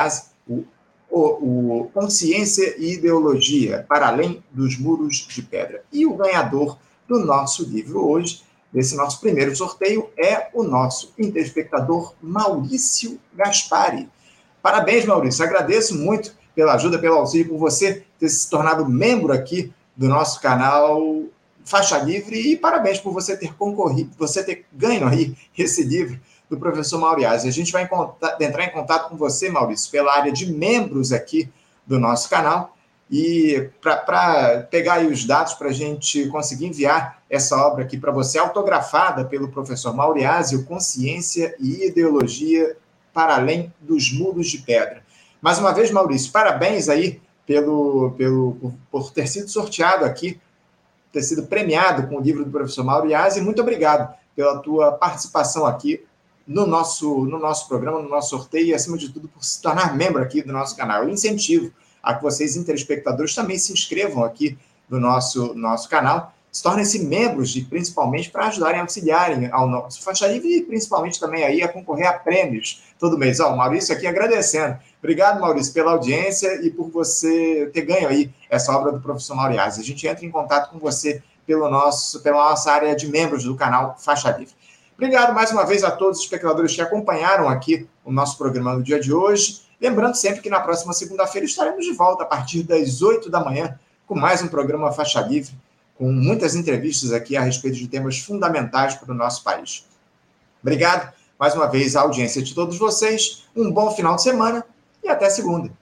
o Consciência e Ideologia, para além dos muros de pedra. E o ganhador do nosso livro hoje, desse nosso primeiro sorteio, é o nosso interespectador Maurício Gaspari. Parabéns, Maurício. Agradeço muito pela ajuda, pelo auxílio, por você ter se tornado membro aqui do nosso canal Faixa Livre, e parabéns por você ter concorrido, você ter ganho aí esse livro do professor Mauriásio. A gente vai entrar em contato com você, Maurício, pela área de membros aqui do nosso canal, e para pegar aí os dados para a gente conseguir enviar essa obra aqui para você, autografada pelo professor Mauriásio, Consciência e Ideologia para além dos muros de pedra. Mais uma vez, Maurício, parabéns aí por ter sido sorteado aqui, ter sido premiado com o livro do professor Mauriásio, e muito obrigado pela tua participação aqui no nosso programa, no nosso sorteio, e, acima de tudo, por se tornar membro aqui do nosso canal. Eu incentivo a que vocês, interespectadores, também se inscrevam aqui no nosso canal, se tornem-se membros, principalmente para ajudarem a auxiliarem ao nosso Faixa Livre, e principalmente também aí a concorrer a prêmios todo mês. O Maurício aqui agradecendo. Obrigado, Maurício, pela audiência e por você ter ganho aí essa obra do professor Mauriásio. A gente entra em contato com você pela nossa área de membros do canal Faixa Livre. Obrigado mais uma vez a todos os espectadores que acompanharam aqui o nosso programa no dia de hoje. Lembrando sempre que na próxima segunda-feira estaremos de volta a partir das 8 da manhã com mais um programa Faixa Livre, com muitas entrevistas aqui a respeito de temas fundamentais para o nosso país. Obrigado mais uma vez à audiência de todos vocês, um bom final de semana e até segunda.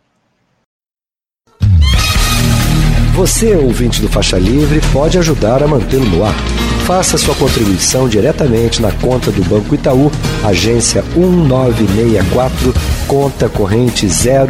Você, ouvinte do Faixa Livre, pode ajudar a mantê-lo no ar. Faça sua contribuição diretamente na conta do Banco Itaú, agência 1964, conta corrente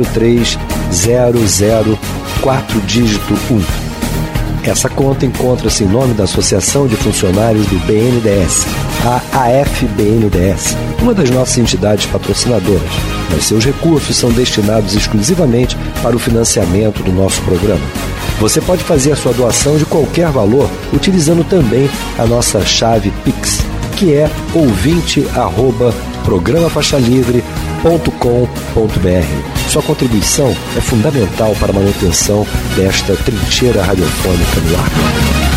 03004, dígito 1. Essa conta encontra-se em nome da Associação de Funcionários do BNDES, a AFBNDES, uma das nossas entidades patrocinadoras, mas seus recursos são destinados exclusivamente para o financiamento do nosso programa. Você pode fazer a sua doação de qualquer valor utilizando também a nossa chave Pix, que é ouvinte@programafaixalivre.com.br. Sua contribuição é fundamental para a manutenção desta trincheira radiofônica no ar.